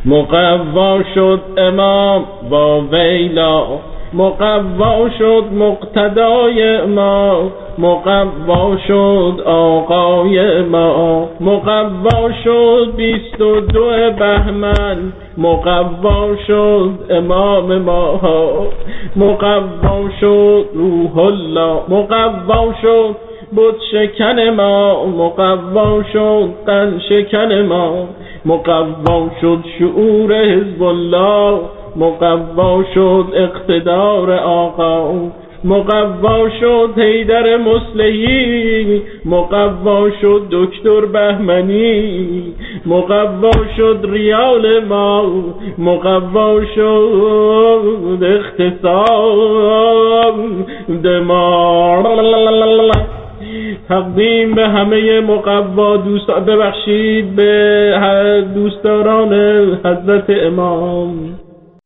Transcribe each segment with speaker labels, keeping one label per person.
Speaker 1: مقوا شد امام با ویلا، مقوا شد مقتدای ما، مقوا شد آقای ما، مقوا شد 22 بهمن، مقوا شد امام ما، مقوا شد روح الله، مقوا شد بود شکن ما، مقوا شد قن شکن ما، مقوا شد شعور حزب الله، مقوا شد اقتدار آقا، مقوا شد حیدر مصلحی، مقوا شد دکتر بهمنی، مقوا شد ریال ما، مقوا شد اقتصاد ما. تقدیم به همه مقوا دوستان، ببخشید به دوستداران حضرت امام.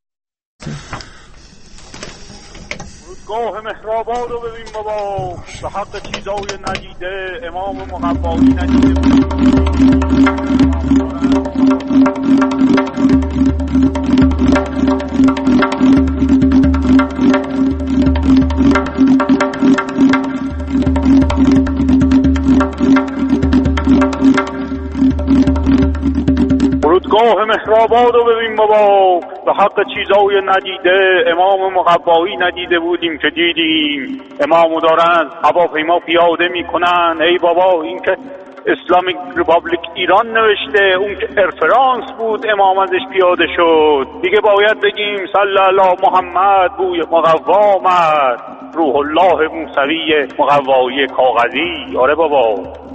Speaker 2: فرودگاه مهرآباد رو ببین بابا، به حق چیزای ندیده امام مقوایی ندیده. فرودگاه مهرآباد رو ببین بابا، به حق چیزای ندیده امام مقوایی ندیده بودیم که دیدیم. امامو دارن هواپیما پیاده میکنن. ای بابا این که اسلامیک ریپابلیک ایران نوشته، اون که ارفرانس بود امام ازش پیاده شد. دیگه باید بگیم صلی الله محمد بوی مقوا آمد، روح الله موسوی مقوایی کاغذی. آره بابا.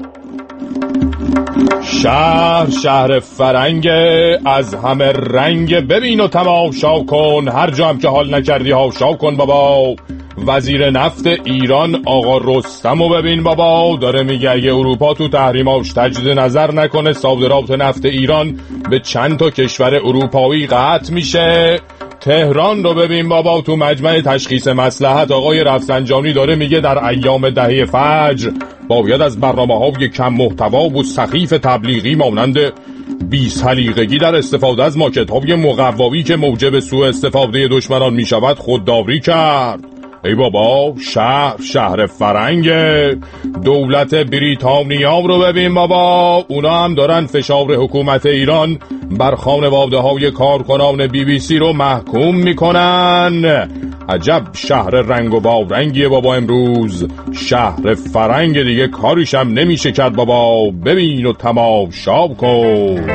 Speaker 3: شهر فرنگ از همه رنگ، ببین و تماشا کن، هر جا هم که حال نکردی هاشا کن بابا. وزیر نفت ایران آقا رستمو ببین بابا، داره میگه اگه اروپا تو تحریماش تجدید نظر نکنه صادرات نفت ایران به چند تا کشور اروپایی قطع میشه. تهران رو ببین بابا، تو مجمع تشخیص مصلحت آقای رفسنجانی داره میگه در ایام دهه فجر باید از برنامه‌های کم محتوا و سخیف تبلیغی مانند بی‌سلیقگی در استفاده از ماکت‌های مقوایی که موجب سوء استفاده دشمنان میشود خودداری کرد. ای بابا شهر فرنگ. دولت بریتانیا رو ببین بابا، اونا هم دارن فشار حکومت ایران بر خانواده‌های کارکنان BBC رو محکوم میکنن. عجب شهر رنگ و بارنگیه بابا امروز. شهر فرنگ دیگه کاریش هم نمیشه کرد بابا. ببین و تماشا کن.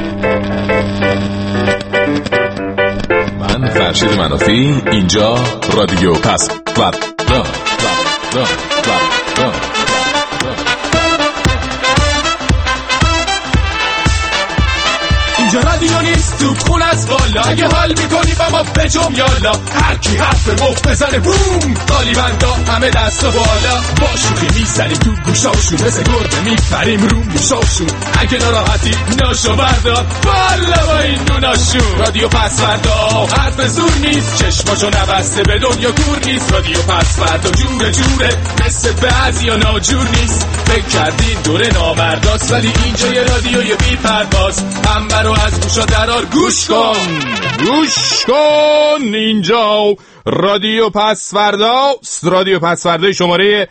Speaker 4: من فرشید منافی، اینجا رادیو پسوردا. اینجا رادیو نیست تو خون از بالا، اگه حال میکنی با ما بجم یالا، هر کی حرف مفت بزنه بوم، قالیبندا همه دست و بالا، با شوخی میزنی تو گوشاشون، مثل گرده میپریم رو موشاشون، اگه ناراحتی ناشو بردار بالا با این دوناشون. رادیو پسوردا حرف زور نیست، چشماشو نبسته به دنیا گور نیست. رادیو پسوردا جوره مثل بعضیا ناجور نیست. فکر کردین دوره نامرداست، ولی اینجا یه رادیوی بی پرواز، انبر رو از گوشا درار گوش کن. اینجا رادیو پسوردا، رادیو پسوردا شماره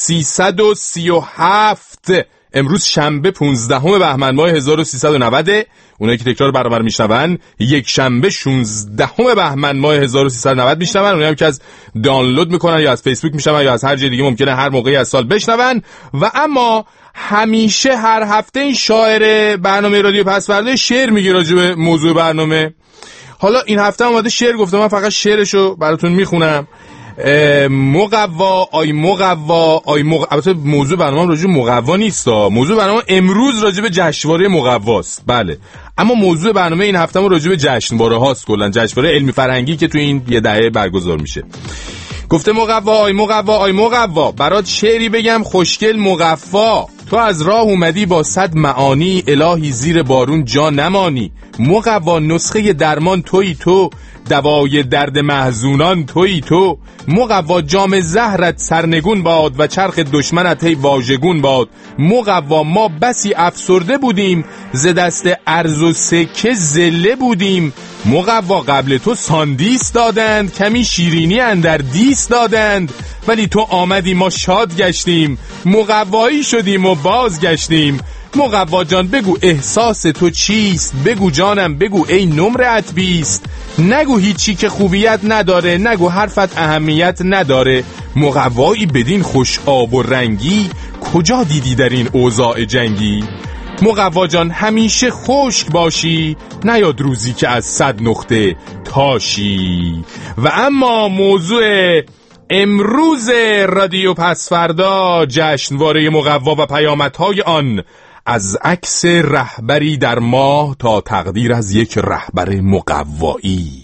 Speaker 4: 337. امروز شنبه 15 بهمن ماه 1390. اونایی که تکرار برابر میشنون یک شنبه 16 بهمن ماه 1390 میشنون. اونایی که از دانلود میکنن یا از فیسبوک میشنون یا از هر جای دیگه ممکنه هر موقعی از سال بشنون. و اما همیشه هر هفته این شاعر برنامه رادیو پسوردا شعر میگه راجع به موضوع برنامه. حالا این هفته اومده شعر گفته، من فقط شعرشو براتون میخونم. مقوا البته موضوع برنامه راجع به مقوا نیست، موضوع برنامه امروز راجع به جشنواره مقواست. بله، اما موضوع برنامه این هفته راجع به جشنواره هاست، کلا جشنواره علمی فرهنگی که تو این یه دهه برگزار میشه. گفته مقوا برات شعری بگم خوشگل مقوا، تو از راه اومدی با 100 معانی، الهی زیر بارون جا نمانی. مقوا نسخه درمان تویی تو، دوای درد محزونان تویی تو. مقوا جام زهرت سرنگون باد و چرخ دشمنت هی واژگون باد. مقوا ما بسی افسرده بودیم، ز دست ارز و سکه زله بودیم. مقوا قبل تو ساندیس دادند، کمی شیرینی اندر دیس دادند. ولی تو آمدی ما شاد گشتیم، مقوایی شدیم و باز گشتیم. مقوا جان بگو احساس تو چیست، بگو جانم بگو ای نمرت بیست. نگو هیچی که خوبیت نداره، نگو حرفت اهمیت نداره. مقوایی بدین خوش آب و رنگی، کجا دیدی در این اوضاع جنگی؟ مقوا جان همیشه خشک باشی، نیاد روزی که از 100 نقطه تاشی. و اما موضوع امروز رادیو پسفردا، جشنواره مقوا و پیامدهای آن، از عکس رهبری در ماه تا تقدیر از یک رهبر مقوایی.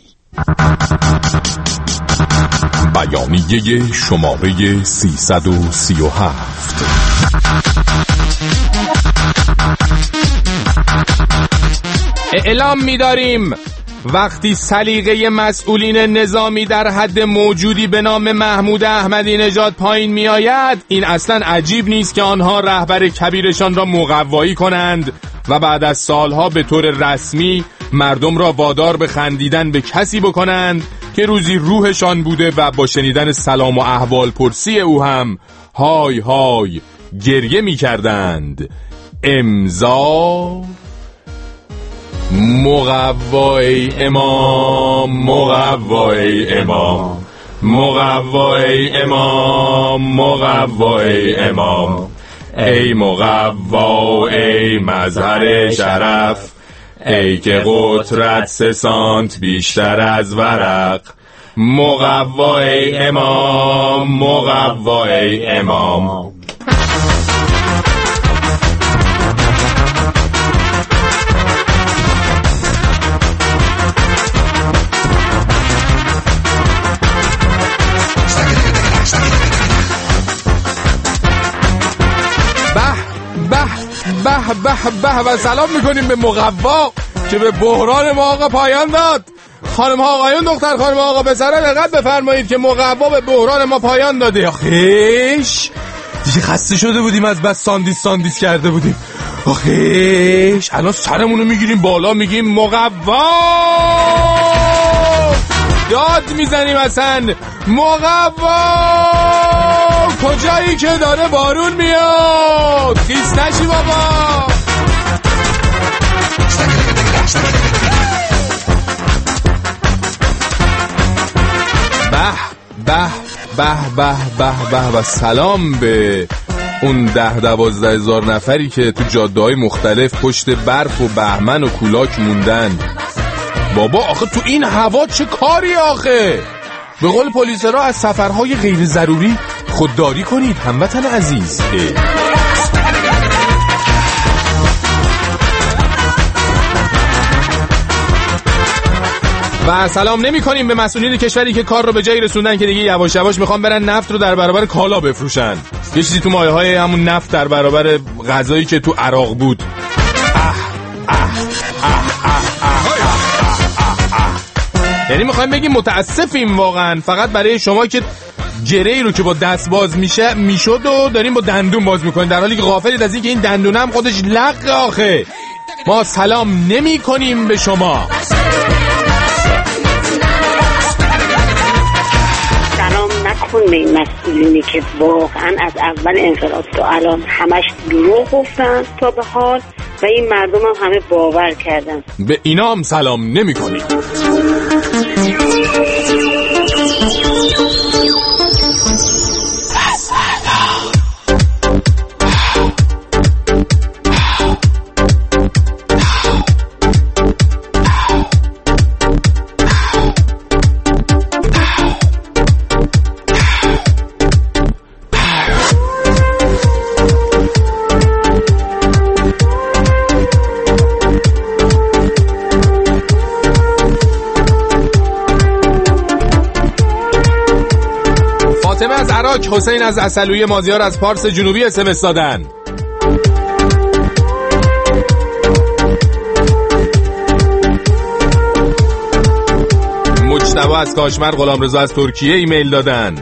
Speaker 4: بیانیه شماره 337. اعلام می‌داریم وقتی سلیقه مسئولین نظامی در حد موجودی به نام محمود احمدی نژاد پایین می آید، این اصلا عجیب نیست که آنها رهبر کبیرشان را مقوایی کنند و بعد از سالها به طور رسمی مردم را وادار به خندیدن به کسی بکنند که روزی روحشان بوده و با شنیدن سلام و احوال پرسی او هم های های گریه می کردند. امضا مقوای امام، مقوای امام، مقوای امام، مقوای امام. ای مقوا ای مظهر شرف، ای که قطرت 3 سانت بیشتر از ورق. مقوای امام، مقوای امام. به و سلام میکنیم به مقوا که به بحران ما آقا پایان داد. خانم ها آقایون، دختر خانم ها آقا پسرها، دقت بفرمایید که مقوا به بحران ما پایان داده. آخیش دیگه خسته شده بودیم، از بس ساندیس کرده بودیم. آخیش الان سرمونو میگیریم بالا میگیم مقوا، داد میزنیم اصلا مقوا کجایی که داره بارون میاد، خیس نشی بابا. به و سلام به اون 10-12 هزار نفری که تو جاده های مختلف پشت برف و بهمن و کولاک موندن. بابا آخه تو این هوا چه کاری آخه؟ به قول پلیسرها از سفرهای غیر ضروری خودداری کنید هموطن عزیز. و سلام نمی کنیم به مسئولین کشوری که کار رو به جایی رسوندن که دیگه یواش یواش میخوان برن نفت رو در برابر کالا بفروشن. یه چیزی تو مایه های همون نفت در برابر غذایی که تو عراق بود. یعنی میخوایم بگیم متاسفیم واقعا، فقط برای شما که گره‌ای رو که با دست باز میشد و داریم با دندون باز میکنیم، در حالی که غافلید از این که این دندون هم خودش لق آخه. ما سلام نمی کنیم به شما.
Speaker 5: سلام نکن به این مسئولینی که واقعا از اول انقلاب تا الان همش دروغ گفتن تا به حال و این مردم هم همه باور کردن.
Speaker 4: به اینا هم سلام نمی کنیم. حسین از عراق، حسین از عسلویه، مازیار از پارس جنوبی اسمس دادن. مجتبی از کاشمر، غلامرضا از ترکیه ایمیل دادن.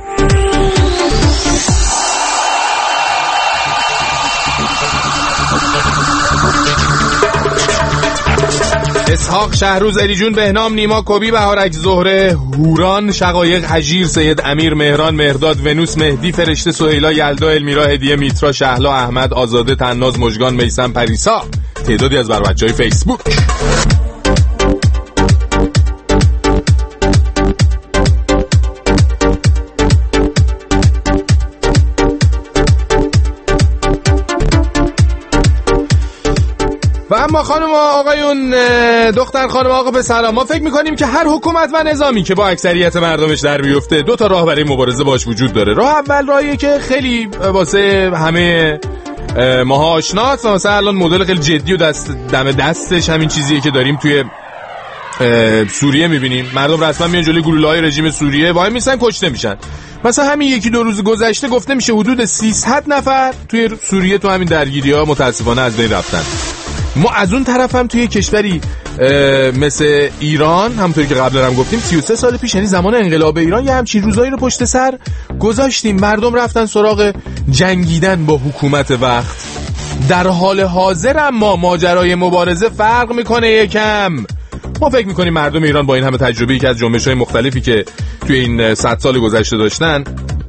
Speaker 4: اسحاق شهروز، علی جون، بهنام، نیما، کبی، بهارک، زهره، هوران، شقایق، حجیر، سید امیر، مهران، مهرداد، ونوس، مهدی، فرشته، سهیلا، یلدا، المیرا، هدیه، میترا، شهلا، احمد، آزاده، تناز، مژگان، میثم، پریسا، تعدادی از بچه‌های فیسبوک. و اما خانم آقایون، دختر خانم آقا پسرا، ما فکر میکنیم که هر حکومت و نظامی که با اکثریت مردمش در بیفته 2 تا راه برای مبارزه باش وجود داره. راه اول راهیه که خیلی واسه همه ماها آشناست، مثلا الان مدل خیلی جدی و دم دستش همین چیزیه که داریم توی سوریه میبینیم. مردم رسما میان جلوی گلوله‌های رژیم سوریه وای میسن، کشته میشن. مثلا همین 1-2 روز گذشته گفته میشه حدود 300 نفر توی سوریه تو همین درگیری‌ها متاسفانه از بین رفتن. ما از اون طرف هم توی کشوری مثل ایران، همونطوری که قبلا هم گفتیم 33 سال پیش، یعنی زمان انقلاب ایران، یه همچین روزایی رو پشت سر گذاشتیم. مردم رفتن سراغ جنگیدن با حکومت وقت. در حال حاضر اما ماجرای مبارزه فرق میکنه یکم. ما فکر میکنیم مردم ایران با این همه تجربه‌ای که از جنبش‌های مختلفی که توی این 100 سال گذشته داشتن،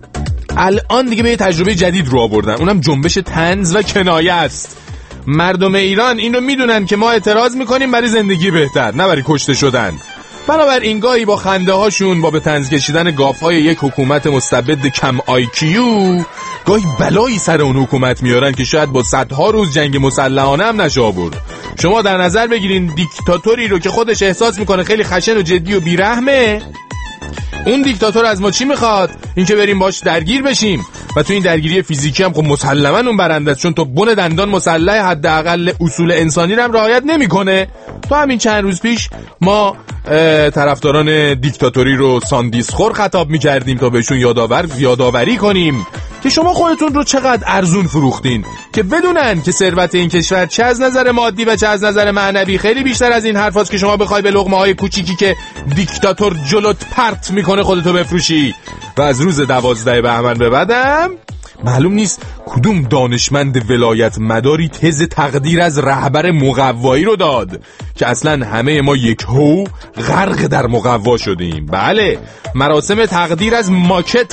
Speaker 4: الان دیگه به یه تجربه جدید رو آوردن، اونم جنبش طنز و کنایه است. مردم ایران اینو میدونن که ما اعتراض میکنیم برای زندگی بهتر، نه برای کشته شدن. بنابراین گاهی با خنده هاشون، با به طنز کشیدن گافهای یک حکومت مستبد کم IQ، گاهی بلایی سر اون حکومت میارن که شاید با 100 روز جنگ مسلحانه هم نشه آورد. شما در نظر بگیرین دیکتاتوری رو که خودش احساس میکنه خیلی خشن و جدی و بیرحمه، اون دیکتاتور از ما چی میخواد؟ اینکه بریم باش درگیر بشیم. و تو این درگیری فیزیکی هم خب مسلماً اون برنده است، چون تو بن دندان مسلح حداقل اصول انسانی رو هم رعایت نمیکنه. تو همین چند روز پیش ما طرفداران دیکتاتوری رو ساندیسخور خطاب میکردیم تا بهشون یادآوری کنیم که شما خودتون رو چقدر ارزون فروختین، که بدونن که ثروت این کشور چه از نظر مادی و چه از نظر معنوی خیلی بیشتر از این حرفاست که شما بخوای به لقمه‌های کوچیکی که دیکتاتور جلوت پرت میکنه خودتو بفروشی. و از روز 12 بهمن به بعدم معلوم نیست کدوم دانشمند ولایت مداری تز تقدیر از رهبر مقوایی رو داد که اصلا همه ما یک هو غرق در مقوا شدیم. بله، مراسم تقدیر از ماکت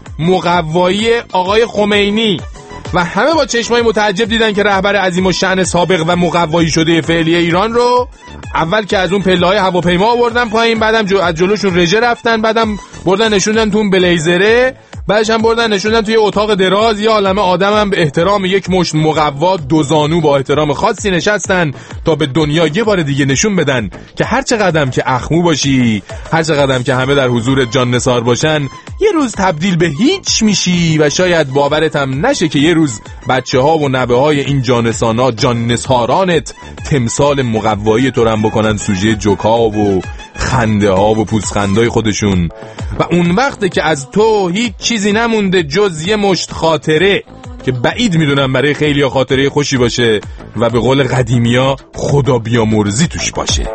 Speaker 4: مقوایی آقای خمینی، و همه با چشمای متعجب دیدن که رهبر عظیم الشأن سابق و مقوایی شده فعلی ایران رو اول که از اون پله‌های هواپیما آوردن پایین، بعدم از جلوشون رژه رفتن، بعدم بردن نشوندن تو اون بلیزره، بعدش هم بردن نشوندن توی اتاق دراز. یه عالمه آدمم به احترام یک مشت مقوا 2 زانو با احترام خاصی نشستن تا به دنیا یه بار دیگه نشون بدن که هر چقدر که اخمو باشی، هر چقدر که همه در حضور جان نثار باشن، یه روز تبدیل به هیچ میشی و شاید باورت هم نشه که یه روز بچه‌ها و نوه‌های این جان نثارانت تمثال مقوایی تو رو بکنن سوژه جوکا و خنده ها و پوزخندهای خودشون. و اون وقته که از تو هیچ چیزی نمونده جز یه مشت خاطره که بعید میدونم برای خیلی‌ها خاطره خوشی باشه و به قول قدیمی‌ها خدا بیامرزی توش باشه.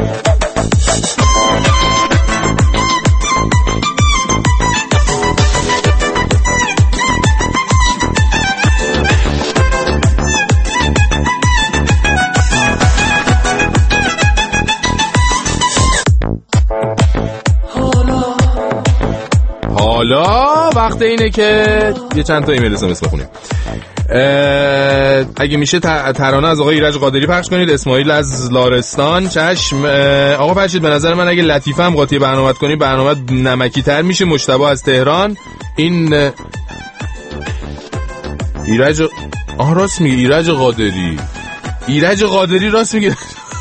Speaker 4: حالا وقت اینه که یه چند تا ایمیل اسمس بخونیم. اگه میشه ترانه از آقای ایرج قادری پخش کنید. اسماعیل از لارستان. چشم. آقا فرشید به نظر من اگه لطیفه هم قاطی برنامه‌ات کنی برنامه نمکی تر میشه. مجتبی از تهران. این ایرج راست میگه. ایرج قادری راست میگه.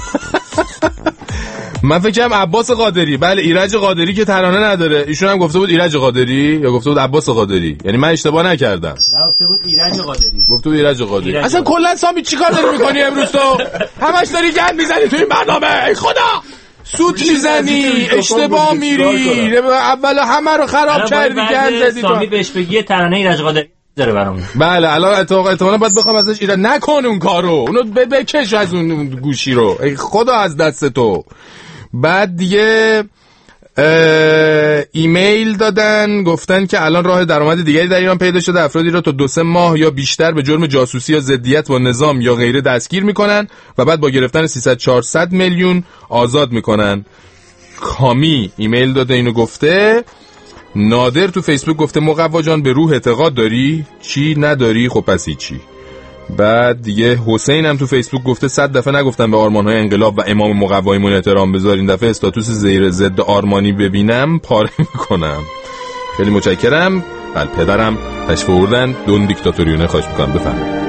Speaker 4: من فکرم عباس قادری. بله، ایرج قادری که ترانه نداره. ایشون هم گفته بود ایرج قادری یا گفته بود عباس قادری؟ یعنی من اشتباه نکردم.
Speaker 6: نه، گفته بود ایرج قادری.
Speaker 4: گفته بود ایرج قادری. اصلا کلا سامی چیکار داری میکنی امروز تو؟ همش داری گند میزنی تو این برنامه. ای خدا، سوت میزنی، اشتباه میری، اول همه رو خراب کردی، گند زدی.
Speaker 6: سامی بهش بگی ترانه ایرج قادری داره برام.
Speaker 4: بله، الان احتمالاً باید بخوام ازش ایراد نکن اون کارو. اونو بکش از اون گوشی رو. ای خدا از دست تو. بعد دیگه ایمیل دادن گفتن که الان راه درآمد دیگری در ایران پیدا شده، افرادی را تا 2-3 ماه یا بیشتر به جرم جاسوسی یا ضدیت با نظام یا غیره دستگیر میکنن و بعد با گرفتن 300-400 میلیون آزاد میکنن. کامی ایمیل داده اینو گفته. نادر تو فیسبوک گفته مقوا جان به روح اعتقاد داری؟ چی نداری؟ خب پس چی؟ بعد دیگه حسین هم تو فیسبوک گفته 100 دفعه نگفتم به آرمان‌های انقلاب و امام مقواییمون احترام بذارین، دفعه استاتوس زیر ضد آرمانی ببینم پاره میکنم. خیلی متشکرم. بله پدرم تشریف آوردن دون دیکتاتوریونه، خواهش میکنم بفرمایید.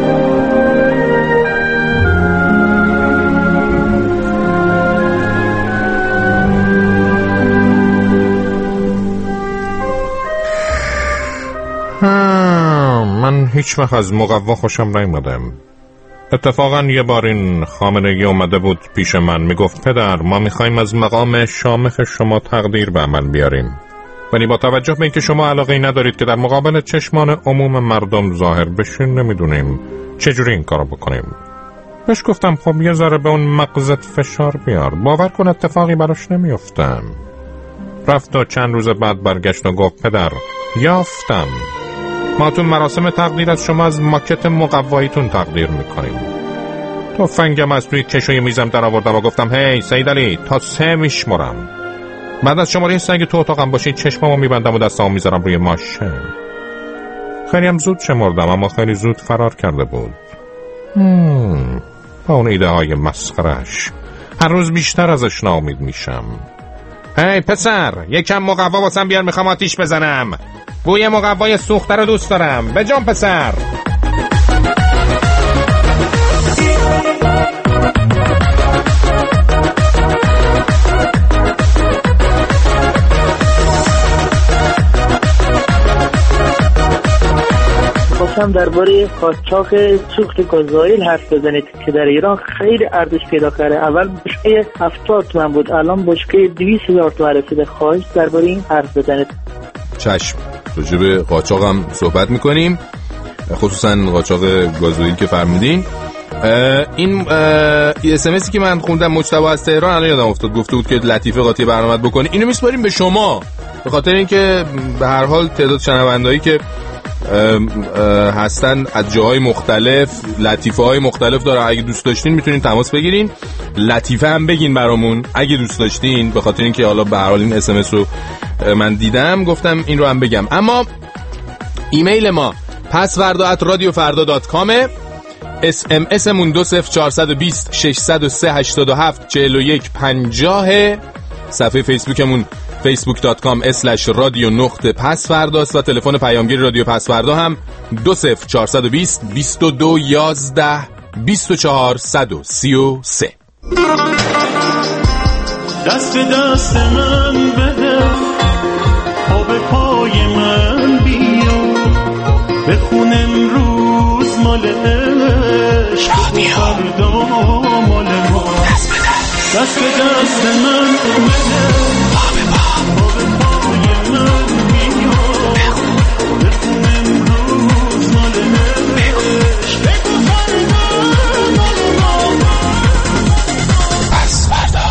Speaker 7: من هیچ وقت از مقوا خوشم نیومدم. اتفاقا یه بار این خامنه‌ای اومده بود پیش من میگفت پدر ما میخوایم از مقام شامخ شما تقدیر به عمل بیاریم، ولی با توجه به اینکه شما علاقه‌ای ندارید که در مقابل چشمان عموم مردم ظاهر بشین نمیدونیم چجوری این کارو بکنیم. بهش گفتم خب یه ذره به اون مغزت فشار بیار، باور کن اتفاقی براش نمیافتم. رفت و چند روز بعد برگشت و گفت پدر یافتم، ما تو مراسم تقدیر از شما از ماکت مقواییتون تقدیر میکنیم. تفنگم از توی کشوی میزم در آوردم و گفتم هی سید علی تا 3 میشمرم، بعد از شماره سنگ تو اتاقم باشید چشمامو میبندم و دستامو میذارم روی ماشه. خیلی هم زود شمردم اما خیلی زود فرار کرده بود. با اون ایده های مسخرش هر روز بیشتر ازش ناامید میشم. هی پسر یکم مقوا واسم بیار، میخوام آتیش بزنم. بوی مقوای سوخته رو دوست دارم. بجام پسر.
Speaker 8: خواستم درباره قاچاق سوخت گازوئیل حرف بزنید که در ایران خیلی ارزش پیدا کرده. اول بشکه 70 تومن بود، الان بشکه 200,000 تومن رسیده. خواهش درباره این حرف بزنید.
Speaker 4: چشم. راجع به قاچاق هم صحبت میکنیم، خصوصا قاچاق گازوئیل که فرمودین. این اسمسی که من خوندم مجتبی از تهران الان یادم افتاد، گفته بود که لطیفه قاطی برنامه بکنی. اینو میسپاریم به شما به خاطر اینکه به هر حال تعداد شنوندهایی که هستن از جاهای مختلف لطیفه های مختلف داره. اگه دوست داشتین میتونین تماس بگیرین، لطیفه هم بگین برامون اگه دوست داشتین، به خاطر اینکه حالا به هر حال این SMS رو من دیدم گفتم این رو هم بگم. اما ایمیل ما pasvarda@radiofarda.com، SMS مون 20420 603 87 41 50، صفحه فیسبوکمون facebook.com/radio_pasfarda و تلفن پیامگیر رادیو پسوردا هم 20420 22 11 24 133.
Speaker 9: دست دست من بده، پا به پای من بیا، بخون امروز مال عشق، فردا مال ما. دست دست من بده، پا به پای من بیا، بخون امروز مال عشق، فردا مال ما. پس فردا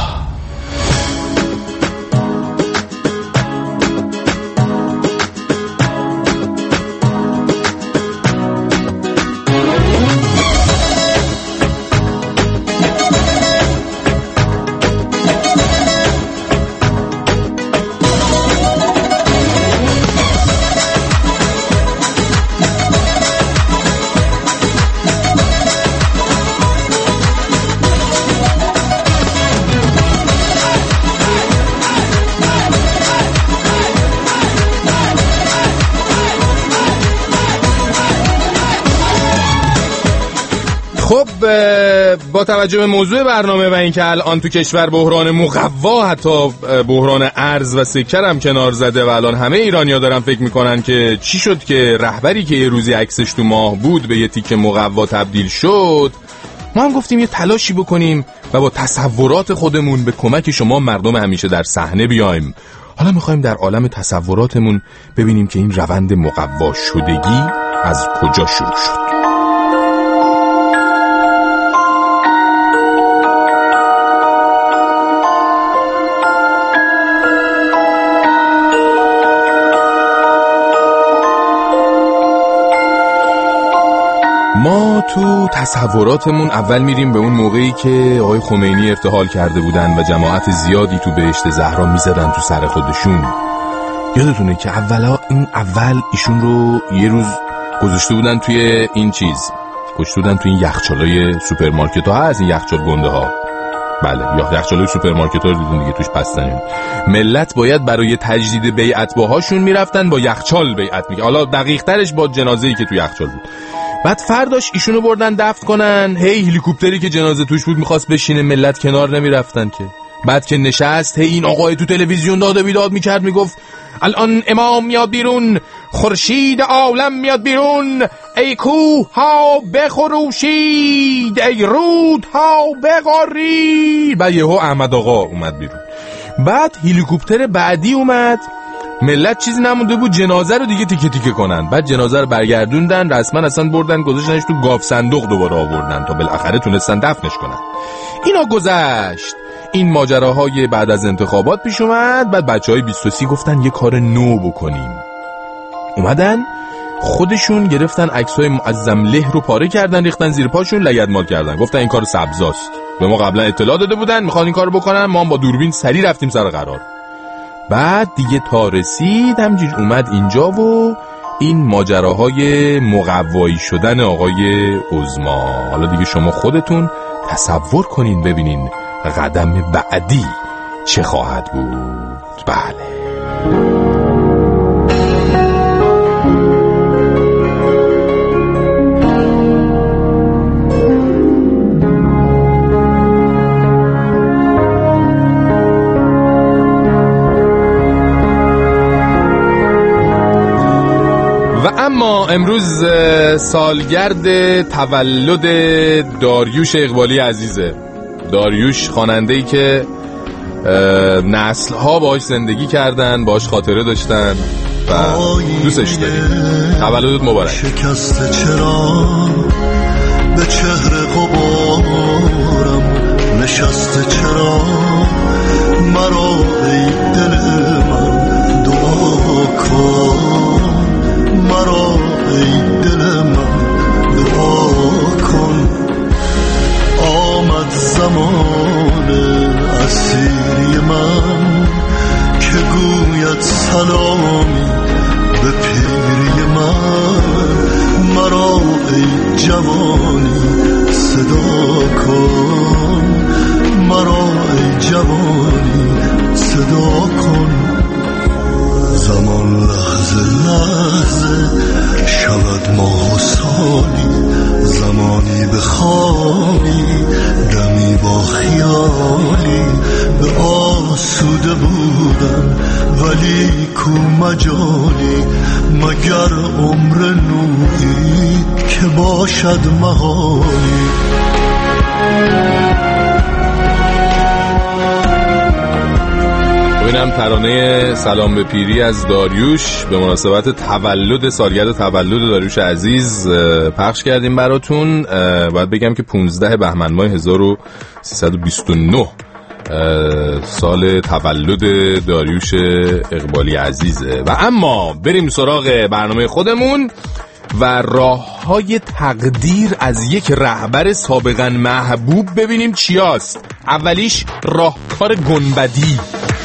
Speaker 4: با توجه به موضوع برنامه و اینکه الان تو کشور بحران مقوا، حتی بحران ارز و سکر هم کنار زده و الان همه ایرانی‌ها دارن فکر میکنن که چی شد که رهبری که یه روزی عکسش تو ماه بود به یه تیکه مقوا تبدیل شد، ما هم گفتیم یه تلاشی بکنیم و با تصورات خودمون به کمک شما مردم همیشه در صحنه بیایم. حالا میخوایم در عالم تصوراتمون ببینیم که این روند مقوا شدگی از کجا شروع شد. ما تو تصوراتمون اول میریم به اون موقعی که آقای خمینی ارتحال کرده بودن و جماعت زیادی تو بهشت زهرا میزدن تو سر خودشون. یادتونه که اول ایشون رو یه روز گذاشته بودن توی این یخچالای سوپرمارکت ها هست، این یخچال گنده ها. بله، یا یخچالای سوپرمارکت ها رو دیدون دیگه، توش پستن. ملت باید برای تجدید بیعت باهاشون میرفتن با یخچال بیعت میگه. حالا دقیق ترش با جنازه‌ای که توی یخچال بود. بعد فرداش ایشونو بردن دفن کنن. هلیکوپتری که جنازه توش بود میخواست بشینه، ملت کنار نمیرفتن که. بعد که نشست، این آقای تو تلویزیون داد و بیداد میکرد، میگفت الان امام میاد بیرون، خورشید عالم میاد بیرون، ای کوه ها بخروشید، ای رود ها بغارید. بعد یهو احمد آقا اومد بیرون. بعد هلیکوپتر بعدی اومد، ملت چیزی نمونده بود جنازه رو دیگه تیکه تیکه کنن. بعد جنازه رو برگردوندن، رسما اصلا بردن گذاشتنش تو گاف صندوق دوباره آوردن تا بالاخره تونستن دفنش کنن. اینا گذشت. این ماجراهای بعد از انتخابات پیش اومد. بعد بچهای 23 گفتن یه کار نو بکنیم. اومدن خودشون گرفتن عکسای معظم له رو پاره کردن، ریختن زیر پاشون، لگدمال کردن. گفتن این کار سبزاست. به ما قبلا اطلاع داده بودن میخوان این کارو بکنن، ما هم با دوربین سری رفتیم سر قرار. بعد دیگه تا رسید همجور اومد اینجا و این ماجراهای مقوایی شدن آقای عظما. حالا دیگه شما خودتون تصور کنین ببینین قدم بعدی چه خواهد بود. بله، اما امروز سالگرد تولد داریوش اقبالی عزیزه. داریوش خواننده‌ای که نسل‌ها باهاش زندگی کردن، باهاش خاطره داشتن و دوستش داریم. تولدت مبارک.
Speaker 10: شکسته چرا به چهره غبارم نشسته، چرا مرا ای دل من دعا کن، مرا ای دل من دعا کن. آمد زمان اسیری من که گوید سلامی به پیری من، مرا ای جوانی صدا کن، مرا ای جوانی صدا کن. زمان لحظه لحظه شود ماه و سالی، زمانی به خوابی دمی با خیالی، به آسوده بودن ولی کو مجالی، مگر عمر نوحی که باشد محالی.
Speaker 4: اینم ترانه سلام به پیری از داریوش به مناسبت تولد، سالگرد تولد داریوش عزیز پخش کردیم براتون. باید بگم که 15 بهمن ماه 1329 سال تولد داریوش اقبالی عزیزه. و اما بریم سراغ برنامه خودمون و راه‌های تقدیر از یک رهبر سابقاً محبوب ببینیم چیاست. اولیش راهکار گنبدی.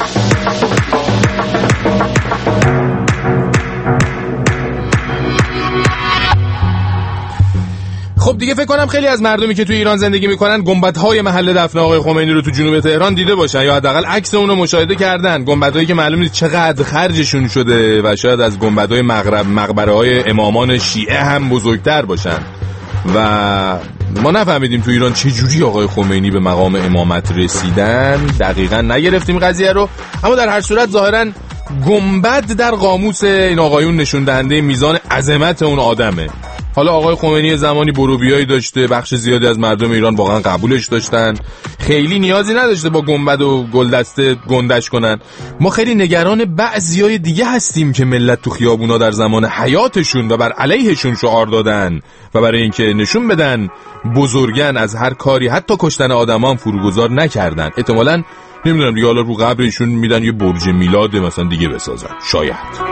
Speaker 4: خب دیگه فکر کنم خیلی از مردمی که توی ایران زندگی میکنن گنبدهای محل دفن آقای خمینی رو تو جنوب تهران دیده باشن یا حداقل عکس اون رو مشاهده کردن. گنبدهایی که معلوم نیست چقدر خرجشون شده و شاید از گنبدهای مقبره‌های امامان شیعه هم بزرگتر باشن و ما نفهمیدیم تو ایران چه جوری آقای خمینی به مقام امامت رسیدن. دقیقاً نگرفتیم قضیه رو، اما در هر صورت ظاهراً گنبد در قاموس این آقایون نشون دهنده میزان عظمت اون آدمه. حالا آقای خمینی زمانی بروبیایی داشته، بخش زیادی از مردم ایران واقعا قبولش داشتن، خیلی نیازی نداشته با گنبد و گلدسته گندش کنن. ما خیلی نگران بعضیای دیگه هستیم که ملت تو خیابونا در زمان حیاتشون و بر علیهشون شعار دادن و برای اینکه نشون بدن بزرگن از هر کاری حتی کشتن آدمان فروگذار نکردن. احتمالاً نمیدونم دیگه حالا رو قبر ایشون میدن یه برج میلاد مثلا دیگه بسازن شاید.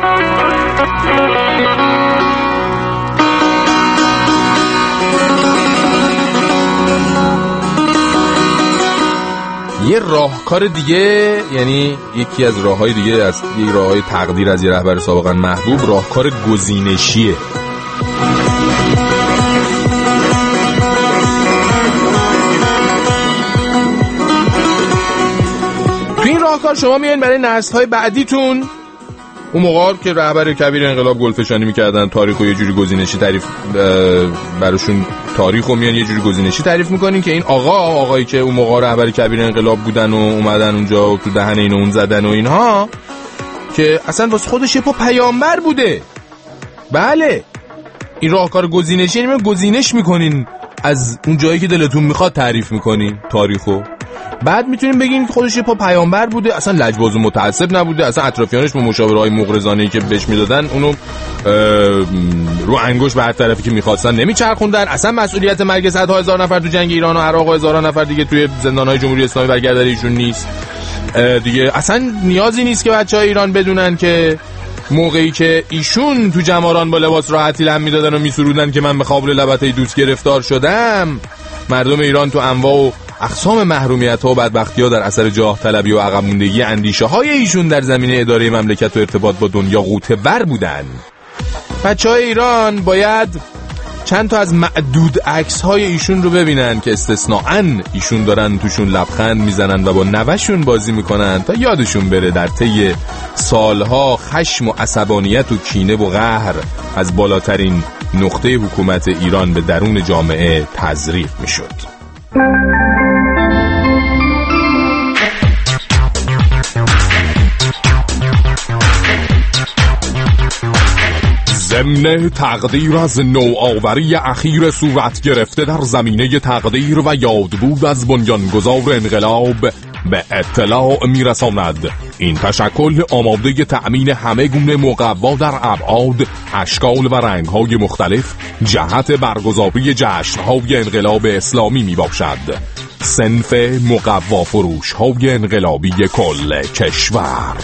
Speaker 4: یه راهکار دیگه، یعنی یکی از راههای دیگه از یک راههای تقدیر از یه رهبر سابقا محبوب، راهکار گزینشیه. تو این راهکار شما میان برای نسل‌های بعدیتون، اون موقع که رهبر کبیر انقلاب گلفشانی میکردن، تاریخو یه جوری گزینشی تعریف براشون، تاریخو میان یه جوری گزینشی تعریف میکنین که این آقایی که اون موقع رهبر کبیر انقلاب بودن و اومدن اونجا و تو دهن اینو اون زدن و اینها، که اصلا واسه خودش یه پا پیامبر بوده. بله، این راهکار گزینشی، یعنی گزینش میکنین از اون جایی که دلتون میخواد تعریف میکنین تاریخو. بعد میتونیم بگیم که خودش یه پا پیامبر بوده، اصلا لجباز و متعصب نبوده، اصلا اطرافیانش با مشاورهای مغرضانه‌ای که بهش میدادن اونو رو انگشت به هر طرفی که میخواستن نمیچرخوندن، اصلا مسئولیت مرگ صدها هزار نفر تو جنگ ایران و عراق و هزاران نفر دیگه توی زندانهای جمهوری اسلامی برگردن ایشون نیست دیگه. اصلا نیازی نیست که بچهای ایران بدونن که موقعی که ایشون تو جماران با لباس راحتی لم میدادن و میسرودن که من به خابل لبطه دوست گرفتار شدم، مردم ایران تو انواع و اقسام محرومیت‌ها و بدبختی‌ها در اثر جاه طلبی و عقب موندگی اندیشه‌های ایشون در زمینه اداره مملکت و ارتباط با دنیا غوطه‌ور بودن. بچه‌های ایران باید چند تا از معدود عکس‌های ایشون رو ببینن که استثناءً ایشون دارن توشون لبخند میزنن و با نوه‌شون بازی میکنن تا یادشون بره در طی سالها خشم و عصبانیت و کینه و قهر از بالاترین نقطه حکومت ایران به درون جامعه تزریق میشد. ضمن تقدیر از نوآوری اخیر صورت گرفته در زمینه تقدیر و یادبود از بنیانگذار انقلاب به اطلاع میرساند. این تشکل آماده تأمین همه گونه مقوا در ابعاد، اشکال و رنگ‌های مختلف جهت برگزاری جشن‌های انقلاب اسلامی میباشد. صنف مقوا فروش‌های انقلابی کل کشور.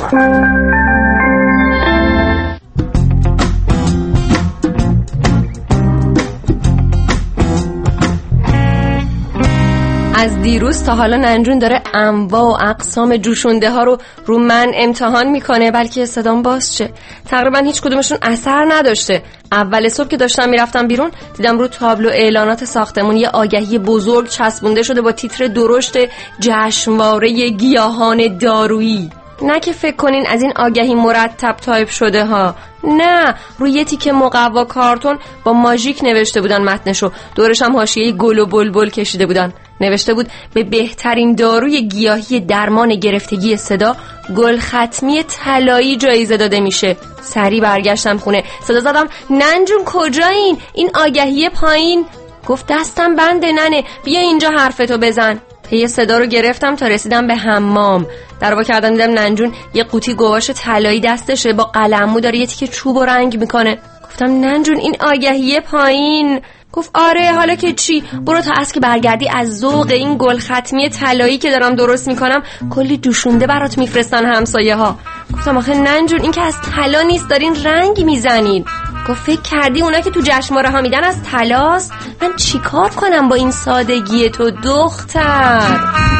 Speaker 11: از دیروز تا حالا ننجون داره انواع و اقسام جوشونده ها رو من امتحان میکنه، بلکه صدام باز چه. تقریبا هیچ کدومشون اثر نداشته. اول صبح که داشتم میرفتم بیرون دیدم رو تابلو اعلانات ساختمون یه آگهی بزرگ چسبونده شده با تیتر درشت جشنواره گیاهان دارویی. نه که فکر کنین از این آگهی مرتب تایپ شده ها، نه، روی یه تیکه مقوا کارتون با ماژیک نوشته بودن متنشو، دورش هم حاشیه گل و بلبل کشیده بودن. نوشته بود به بهترین داروی گیاهی درمان گرفتگی صدا گل ختمی طلایی جایزه داده میشه. سریع برگشتم خونه، صدا زدم ننجون کجایین؟ این آگهی پایین. گفت دستم بنده ننه، بیا اینجا حرفتو بزن. یه صدا رو گرفتم تا رسیدم به حمام. در وا کردم دیدم ننجون یه قوطی گواش طلایی دستشه، با قلمو داره یه تیکه چوب و رنگ میکنه. گفتم ننجون این آگهی پایین. گفت آره، حالا که چی؟ برو تا از که برگردی از ذوق این گل ختمی طلایی که دارم درست میکنم کلی جوشونده برات میفرستن همسایه ها. گفتم آخه ننجون این که از طلا نیست، دارین رنگ میزنین. گفت فکر کردی اونا که تو جشنواره ها میدن از طلاست؟ من چیکار کنم با این سادگی تو دختر؟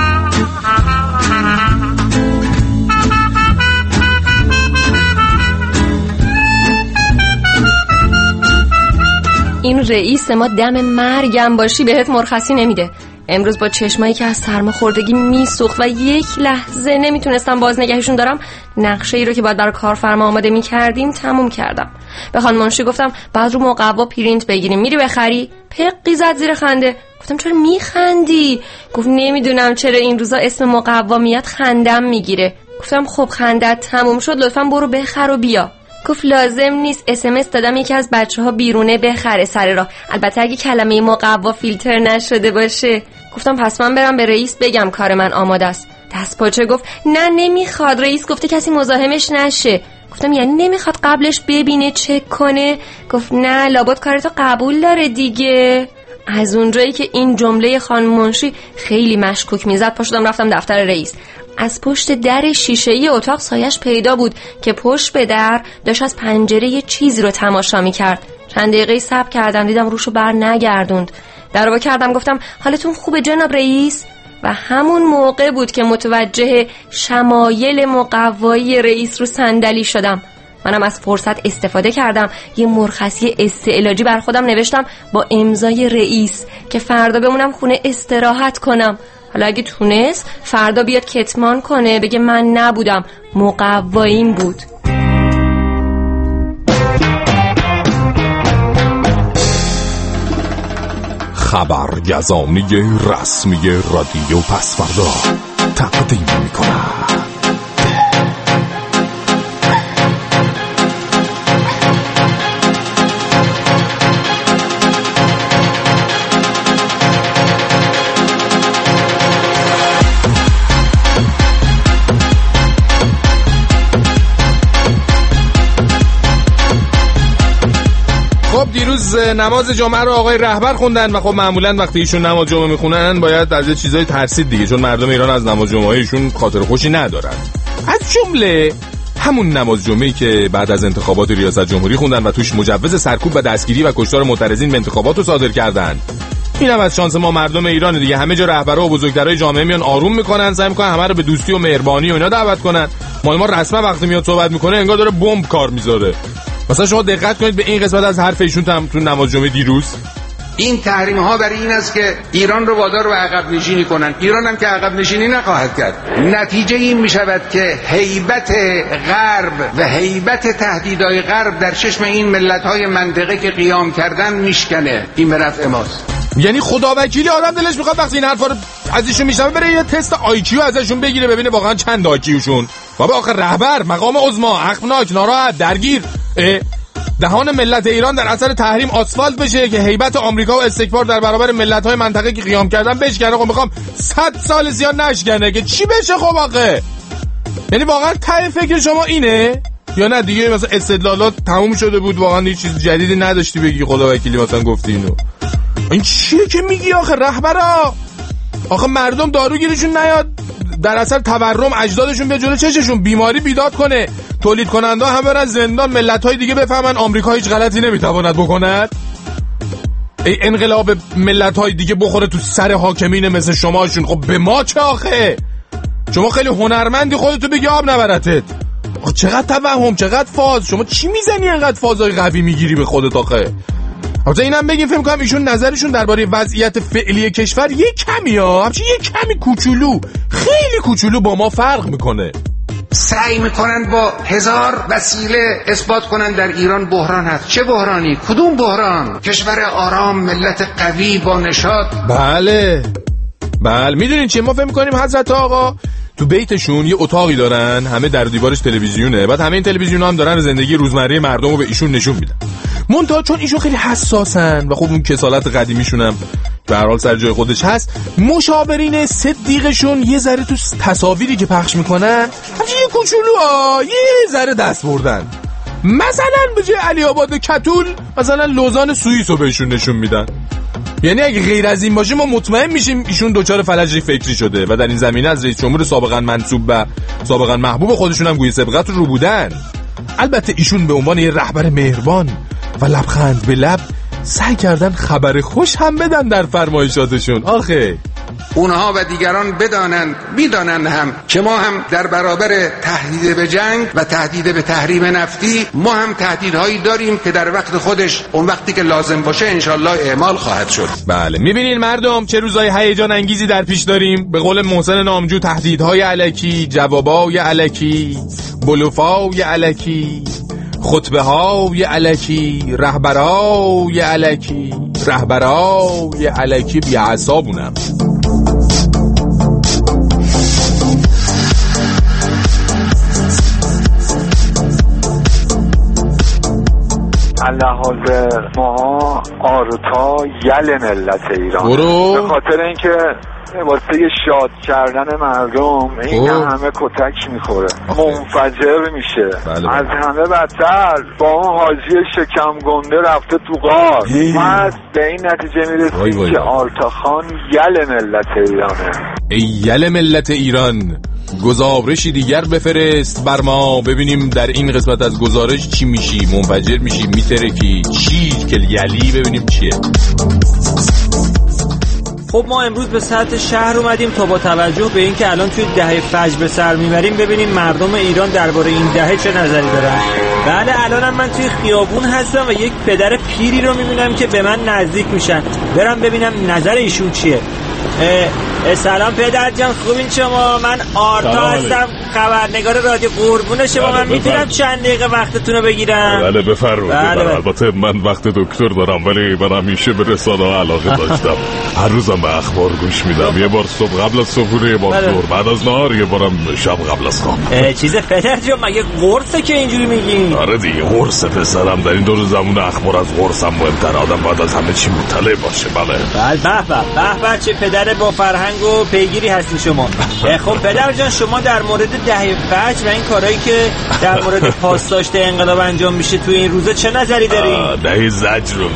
Speaker 11: این رئیس ما دم مرگم باشی بهت مرخصی نمیده. امروز با چشمایی که از سرماخوردگی میسوخت و یک لحظه نمیتونستم باز نگهشون دارم، نقشه ای رو که باید برای کارفرما آماده میکردیم تموم کردم. به خانم منشی گفتم بعد رو مقوا پرینت بگیریم، میری بخری؟ پقی زد زیر خنده. گفتم چرا میخندی؟ گفت نمیدونم چرا این روزا اسم مقوا میاد خندم میگیره. گفتم خب خندت تموم شد، لطفا برو بخر و بیا. گفت لازم نیست، SMS دادم یکی از بچه‌ها بیرونه بخره سر راه، البته اگه کلمه مقوا فیلتر نشده باشه. گفتم پس من برم به رئیس بگم کار من آماده است. دست پاچه گفت نه نمیخواد، رئیس گفته کسی مزاحمش نشه. گفتم یعنی نمیخواد قبلش ببینه چک کنه؟ گفت نه لابد کارتو قبول داره دیگه. از اونجایی که این جمله خانم منشی خیلی مشکوک میزد پا شدم رفتم دفتر رئیس. از پشت در شیشه‌ای اتاق سایش پیدا بود که پشت به در داشت از پنجره یه چیزی رو تماشا میکرد. چند دقیقه صبر کردم دیدم روشو بر نگردوند. در رو کردم گفتم حالتون خوبه جناب رئیس؟ و همون موقع بود که متوجه شمایل مقوایی رئیس رو صندلی شدم. منم از فرصت استفاده کردم، یه مرخصی استعلاجی بر خودم نوشتم با امضای رئیس که فردا بمونم خونه استراحت کنم. حالا اگه تونست فردا بیاد کتمان کنه، بگه من نبودم، مقواییم بود.
Speaker 3: خبرگزانی رسمی رادیو پس‌فردا تقدیم می‌کند.
Speaker 4: دیروز نماز جمعه رو آقای رهبر خوندن و خب معمولا وقتی ایشون نماز جمعه میخونن باید از چیزای ترسید دیگه، چون مردم ایران از نماز جمعه ایشون خاطر خوشی ندارن. از جمله همون نماز جمعه‌ای که بعد از انتخابات ریاست جمهوری خوندن و توش مجوز سرکوب و دستگیری و کشتار معترضین به انتخابات رو صادر کردن. اینم از شانس ما مردم ایران دیگه. همه جا رهبرا و بزرگترای جامعه میان آروم میکنن، سعی میکنن همه رو به دوستی و مهربانی و اینا دعوت کنن. ما رسما وقتی میاد صحبت میکنه انگار داره بمب کار میذاره. مثلا شما دقت کنید به این قسمت از حرف ایشون تو نماز جمعه دیروز.
Speaker 12: این تحریم ها برای این است که ایران رو وادار به عقب نشینی کنن. ایران هم که عقب نشینی نخواهد کرد. نتیجه این می شود که هیبت غرب و هیبت تهدیدهای غرب در چشم این ملت های منطقه که قیام کردن میشکنه. این به نفع ماست.
Speaker 4: یعنی خدا وکیلی آدم دلش میخواد وقتی این حرفا رو از ایشون میشنوه بره یه تست آیکیو ازشون بگیره ببینه واقعا چند آیکیوشون. بابا آخه رهبر مقام عظما اخناک ناراحت درگیر دهان ملت ایران در اثر تحریم آسفالت بشه که هیبت آمریکا و استکبار در برابر ملت‌های منطقه که قیام کردن بشکنه. خب میخوام 100 سال زیاد نشکنه که چی بشه. خب آخه یعنی واقعا ته فکر شما اینه یا نه دیگه مثلا استدلالات تموم شده بود، واقعا هیچ چیز جدیدی نداشتی بگی خدا وکیلی مثلا گفتی اینو؟ این چیه که میگی آخه رهبرا؟ آخه مردم داروگیرشون نیاد در اثر تورم اجدادشون به جلو چششون بیماری بیداد کنه، تولید کننده هم برن زندان، ملت‌های دیگه بفهمن آمریکا هیچ غلطی نمیتواند بکند. ای انقلاب ملت‌های دیگه بخوره تو سر حاکمین مثل شماشون. خب به ما چه آخه؟ شما خیلی هنرمندی خودتو بگی آب نبرتت. آخه چقدر توهم، چقدر فاز. شما چی میزنی انقدر فازای قوی میگیری به خودت آخه؟ البته اینم بگیم فکر کنم ایشون نظرشون درباره وضعیت فعلی کشور یه کمی همچین یه کمی کوچولو، خیلی کوچولو با ما فرق میکنه.
Speaker 12: سعی میکنن با هزار وسیله اثبات کنن در ایران بحران هست. چه بحرانی؟ کدوم بحران؟ کشور آرام، ملت قوی با نشاط.
Speaker 4: بله میدونین چیه؟ ما فکر میکنیم حضرت آقا تو بیتشون یه اتاقی دارن، همه در دیوارش تلویزیونه، بعد همه این تلویزیون‌ها هم دارن زندگی روزمره مردم رو به ایشون نشون میدن. منتها چون ایشون خیلی حساسن و خب اون کسالت قدیمیشون هم به هر حال سر جای خودش هست، مشاورین صدیقشون یه ذره تو تصاویری که پخش میکنن همچین یه کوچولو یه ذره دست بردن. مثلا به جای علی آباد کتول مثلا لوزان سوئیس رو بهشون نشون میدن. یعنی اگه غیر از این باشه ما مطمئن میشیم ایشون دوچار فلج فکری شده و در این زمینه از رئیس جمهور سابقا منصوب و سابقا محبوب خودشون هم گوی سبقت رو بودن. البته ایشون به عنوان یه رهبر مهربان و لبخند به لب سعی کردن خبر خوش هم بدن در فرمایشاتشون. آخه
Speaker 12: اونها و دیگران میدانند هم که ما هم در برابر تهدید به جنگ و تهدید به تحریم نفتی ما هم تهدیدهایی داریم که در وقت خودش اون وقتی که لازم باشه انشالله اعمال خواهد شد.
Speaker 4: بله میبینین مردم چه روزای هیجان انگیزی در پیش داریم. به قول محسن نامجو تهدیدهای الکی، جوابای الکی، بلوفای الکی، خطبه های الکی، رهبرای الکی بی اعصابونم.
Speaker 13: لحاظ ما آرتا یل ملت ایران به خاطر اینکه واسه شاد کردن مردم این همه کتک میخوره، منفجر میشه. از همه بدتر با اون حاجی شکم گنده رفته تو غار. پس به این نتیجه میرسیم که آرتاخان یل ملت ایرانه.
Speaker 4: ای یل ملت ایران، گزارشی دیگر بفرست بر ما ببینیم در این قسمت از گزارش چی میشی، منفجر میشی، میترکی، چی که یلی ببینیم چیه.
Speaker 6: خب ما امروز به سطح شهر اومدیم تا با توجه به اینکه الان توی دهه فجر به سر میبریم ببینیم مردم ایران درباره این دهه چه نظری دارن. بله الانم من توی خیابون هستم و یک پدر پیری رو میبینم که به من نزدیک میشن. برم ببینم نظر ایشون چیه. سلام پدر جان، خوبین شما؟ من آرتا هستم، خبرنگار رادیو قربون شما. من میتونم چند دقیقه وقتتون رو بگیرم؟
Speaker 3: بله بفرمایید. البته من وقت دکتر دارم ولی من همیشه به رسانه‌ها علاقه داشتم. هر روزم به اخبار گوش میدم، یه بار صبح قبل از صبحونه، یه بار ظهر بعد از نهار، یه بارم شب قبل از خواب.
Speaker 6: چیز پدر جان مگه قرصه که اینجوری میگی؟
Speaker 3: آره دیگه قرصه پسرم، در این دور زمان اخبار از قرص هم مهمتر، آدم باید از همه چی مطلع باشه. بله
Speaker 6: به چه پدر با فرهنگ و پیگیری هستین شما. خب پدر جان شما در مورد دهه فجر و این کارهایی که در مورد پاسداشت انقلاب انجام میشه توی این روزا چه نظری دارین؟
Speaker 3: دهه زجر رو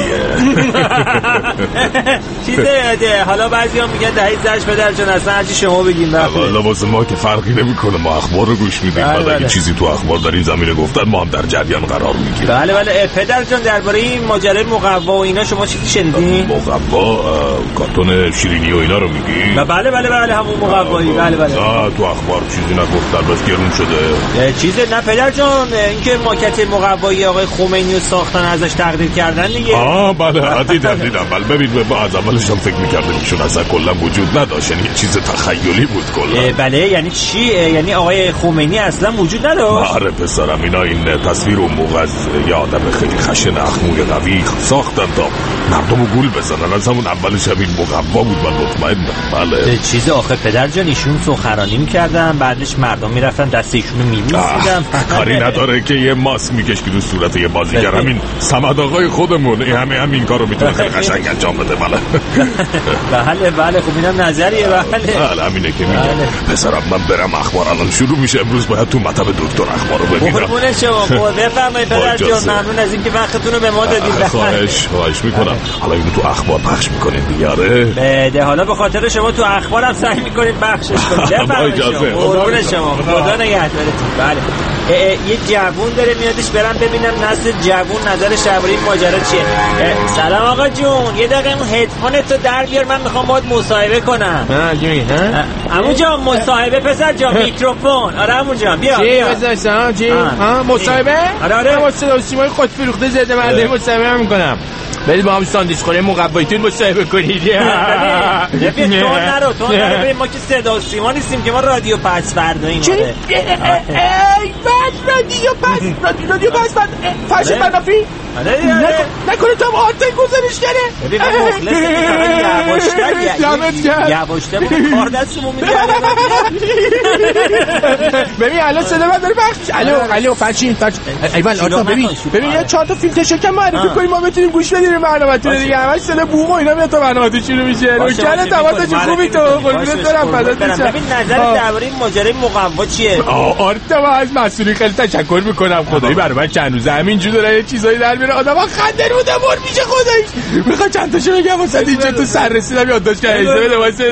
Speaker 6: چیزه حالا بعضیا میگن دهه زجر پدر جان، اصلا هرچی شما بگین.
Speaker 3: والا واسه ما که فرقی نمیکنه، ما اخبار رو گوش میدیم. بعد اگه چیزی تو اخبار در این زمینه گفتن ما هم در جریان قرار میگیریم.
Speaker 6: بله پدر جان درباره این ماجرای مقوا و اینا شما چیزی شنیدین؟
Speaker 3: مقوا کارتون شیرینی و اینا رو میگی؟
Speaker 6: بله همون مقوایی. بله
Speaker 3: تو اخبار چیزی نگفتن، بس گرون شده.
Speaker 6: چیزی نه پدر جان، اینکه ماکت مقوایی آقای خمینی رو ساختن ازش تقدیر کردن دیگه.
Speaker 3: بله دیدم. بله ببین از اولش هم فکر می‌کردم ایشون اصلا کلا وجود نداشت، یعنی چیز تخیلی بود کلا.
Speaker 6: بله یعنی چی؟ یعنی آقای خمینی اصلا وجود نداشت؟
Speaker 3: آره پسرم، اینا این تصویر اون موقع از یه آدم خیلی خشن اخموی قوی ساختن تا مردمو گول بزنن. از همون اولش هم این مقوا بود، من مطمئنم. بله
Speaker 6: چیز آخه پدر جان ایشون سخنرانی می‌کردن، بعدش مردم میرفتن دست ایشونو می‌بوسیدن.
Speaker 3: کاری نداره که یه ماسک میکش که رو صورت یه بازیگر. همین صمد آقای خودمون همین کارو میتونه خیلی قشنگ انجام بده.
Speaker 6: بله خب اینم نظریه.
Speaker 3: بله همینه که میگم. پسرم من برم، اخبار الان شروع میشه، امروز باید تو مطب دکتر اخبارو ببینم.
Speaker 6: قربون شما. بفرمایید پدر جان، ممنون از اینکه وقتتون رو به ما دادید.
Speaker 3: خواهش میکنم. حالا اینو تو اخبار پخش میکنید دیگه؟
Speaker 6: آره حالا به خاطر شما تو اخبارم سعی میکنید پخشش کنید. بفرمایید قربون شما، خدا نگهدارتون. بله یه جوون داره میادش، برم ببینم نسل جوون نظرش درباره این ماجرا چیه. سلام آقا جون، یه دقیقه اون هدفونتو در بیار، من میخوام باهات مصاحبه کنم. عمو جان مصاحبه پسر جان، میکروفون. آره عمو جان بیا.
Speaker 14: چی بزنم چی؟ مصاحبه؟ آره من صدا و سیمای خود فروخته زده مرده مصاحبه میکنم. برید با هم ساندویچ خوریم مقواییتون مصاحبه کنید.
Speaker 6: تو نرو بریم، ما که صدا و سیما نیستیم که، ما رادیو پس فرداییم.
Speaker 14: چی؟ رادیو پس فرد فرش منافی؟ نکنه تو هم آرتن گذارش کنه.
Speaker 6: ببین من مخلص یواشتر کار دستمون میده.
Speaker 14: ببین الان صدا من داره بخش. الو فرشین ایوان آرتا ببین یه 4 تا فیلتر شکم معرفی کنیم ما بتونیم گوش بدیم برنامه‌تون دیگه. همش صدا بوم و اینا میاد تا برنامه‌تون شروع میشه. نوکر تماسش خوبی تو قربونت برم فدات بشم.
Speaker 6: ببین نظر درباره این ماجرای مقوا چیه؟
Speaker 14: آرتا من از مسئولی خیلی تشکر میکنم. خدایی برای من چند روزه همینجوری داره یه چیزایی در میاره، آدم‌ها خنده رو دمر میشه. خداییش میخوام چند تاشو بگم واسه اینجا تو سر رسیدم یادداشت کردم. بده واسه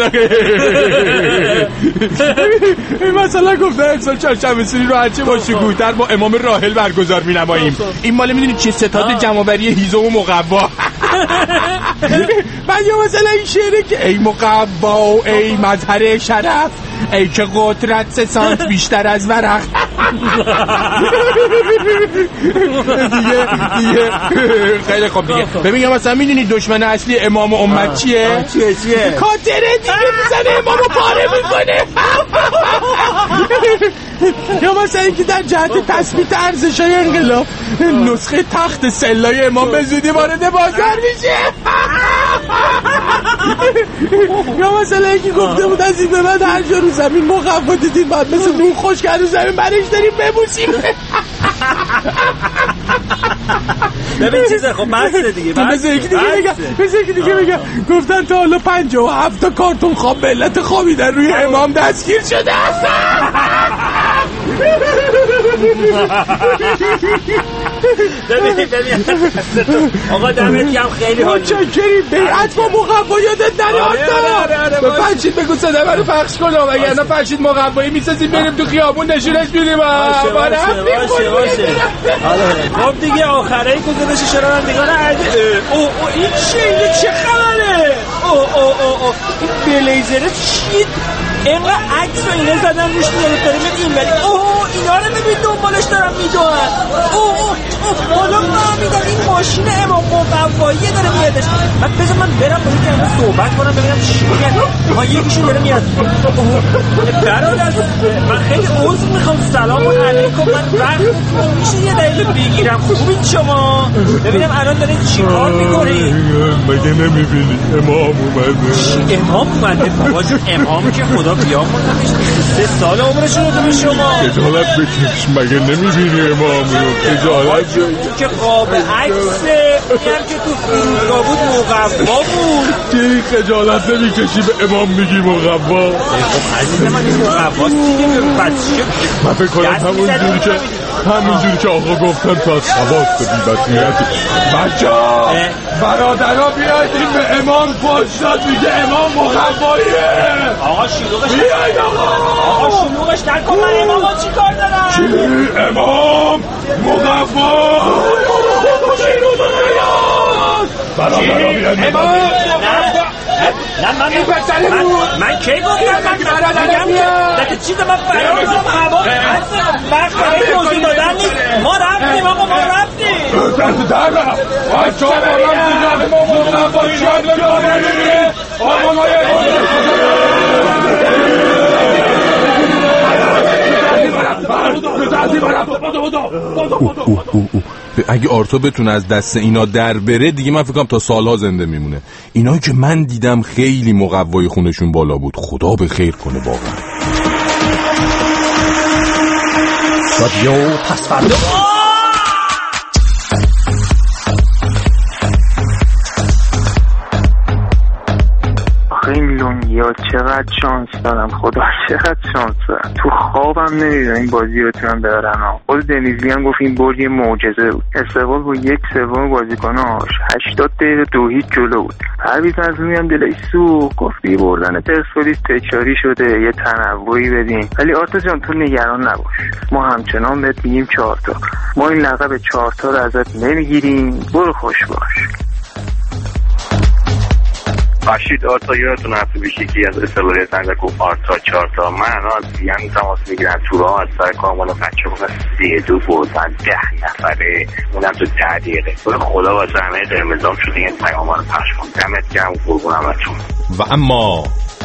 Speaker 14: این مثلا گفتم امسال چهارشنبه سوری رو هرچه باشه گوتر با امام راحل برگزار می‌نماییم. این مال میدونید چه ستاد جمع‌آوری هیزم و مقوا. بعد یا مثلا این شعره که ای مقوا ای مظهر شرف، ای که قدرت 3 سانت بیشتر از ورق. دیگه خیلی خوب دیگه. ببین یا مثلا میدونید دشمن اصلی امام امت چیه؟
Speaker 6: چیه؟
Speaker 14: کاتره دیگه میزنه امامو پاره میکنه. یا مثلا اینکه در جهت تثبیت ارزش‌های انقلاب نسخه تخت سلای امام به زودی وارد بازار میشه. یا مثلا اینکه گفته بود از این به بعد هر جا رو زمین مقوا دیدید باید مثل نون خشک رو زمین برش داریم ببوسیم.
Speaker 6: ببین چیزه خب بسته دیگه.
Speaker 14: بذار یکی دیگه بگم. گفتن تا حالا 57 تا کارتون خواب به علت خوابیدن روی امام دستگیر شده.
Speaker 6: ببین آقا دمت گرم، خیلی حال
Speaker 14: چاکری. بیعت با مقوا یادت نره آرتا. به فرشید بگو صدا منو پخش کنم، وگرنه فرشید مقوایی میسازیم بریم تو خیابون نشونش میدیم.
Speaker 6: باشه خب دیگه آخره گزارش شما من نگاه. این چه خبره؟ اوه این بلیزره چیه؟ اینقدر عکس و اینه زدن روش داریم این ولی اینا رو ببین دنبالش دارم میدونن. حالا فهمیدم این ماشین امام مقواییه داره میادش. بذار من برم با این که صحبت کنم ببینم چی میگن. یکیشون داره میاد. برادر من خیلی عذر میخوام، سلام علیکم، من وقت میشه یه دلیل بگیرم؟ خوبید شما؟ ببینم الان دارید چی کار میکنید؟
Speaker 3: مگه نمیبینی امام اومده؟
Speaker 6: امام اومده؟ بابا جون امام که خدا بیامرزش 3 سال عمرشون رو به شما.
Speaker 3: خجالت بکش، مگه نمیبینی امام رو؟ خجالت
Speaker 6: که قاب عکسه میگم که تو فرودگاه بود مقوا بود.
Speaker 3: چی خجالت نمیکشی به امام میگی مقوا؟
Speaker 6: خب عزیز من این مقواست دیگه.
Speaker 3: من فکر کنم همونجوری که آقا گفتن تا از خواست بی‌بصیرتی. بچه‌ها برادرها بیاید این به امام فحش داد میگه امام مقواییه.
Speaker 6: آقا شلوغش بیاید آقا شلوغش نکن. من اماما چی کار دارم؟
Speaker 3: چی؟ امام مقوا برادرها بیاید
Speaker 6: امام نه من کی گفتم من میگم که چیز من فراموشم هوا وقت برای موضوع دادن نیست. ما رفتیم آقا ما رفتیم
Speaker 3: دست در رفت بچه‌ها ما رفتیم ما با شاد بگذاریم آقای
Speaker 4: اگه آرتا بتونه از دست اینا در بره دیگه من فکرم تا سالها زنده میمونه. اینایی که من دیدم خیلی مقوای خونشون بالا بود. خدا به خیر کنه واقعا.
Speaker 15: رادیو پس‌فردا.
Speaker 13: یا چقدر شانس دارم، خدا چقدر شانس دارم. تو خوابم نمیدونم این بازی رو تونم ببرن. خود دنیزلی هم گفت این برد یه معجزه بود. استقلال با 1/3 بازیکناش 80 دقیقه 2-0 جلو بود. پرویز نظمی هم دلش سوخت، گفت بی بردن پرسپولیس تکراری شده، یه تنوعی بدیم. ولی آرتا جان تو نگران نباش، ما همچنان بهت میگیم 4 تا. ما این لقب 4 تا رو ازت نمیگیریم، برو خوش باش.
Speaker 16: باشید آرتا یادتون هست بیشی که از استقلالی سنجا گفت آرتا 4 تا. من الان دیگه تماس میگیرن تو راه از سر کار مالا بچه بودن 3-2 بردن 10 نفره اونم تو 10 دقیقه. خدا واسه همه قرمزام شد این پیام رو پخش کن. دمت گرم قربونم بچه‌ها.
Speaker 4: و اما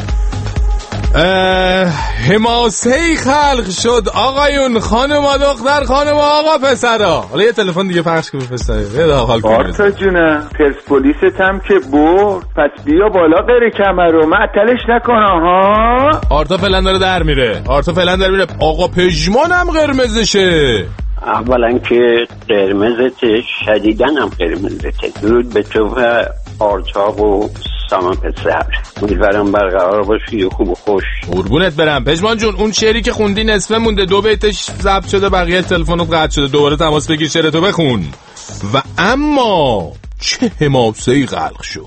Speaker 4: حماسه‌ای خلق شد آقایون، خانم و دختر، خانم و آقا، پسرا. حالا یه تلفن دیگه پخش کن پسر.
Speaker 17: آرتا جونه پرسپولیست هم که برد، پس بیا بالا غیر کمر رو معطلش نکن. ها
Speaker 4: آرتا فعلا داره در میره. آقا پژمان هم قرمزشه.
Speaker 18: اولا که قرمزته، شدیدن هم قرمزته. درود به تو و آرتا و سامان پسر. امیدوارم برقرار باشی و خوب و خوش.
Speaker 4: قربونت برم پژمان جون. اون شعری که خوندی نصفه مونده، 2 بیتش ضبط شده، بقیه تلفنت قطع شده. دوباره تماس بگیر شعرتو بخون. و اما چه حماسه‌ای خلق شد.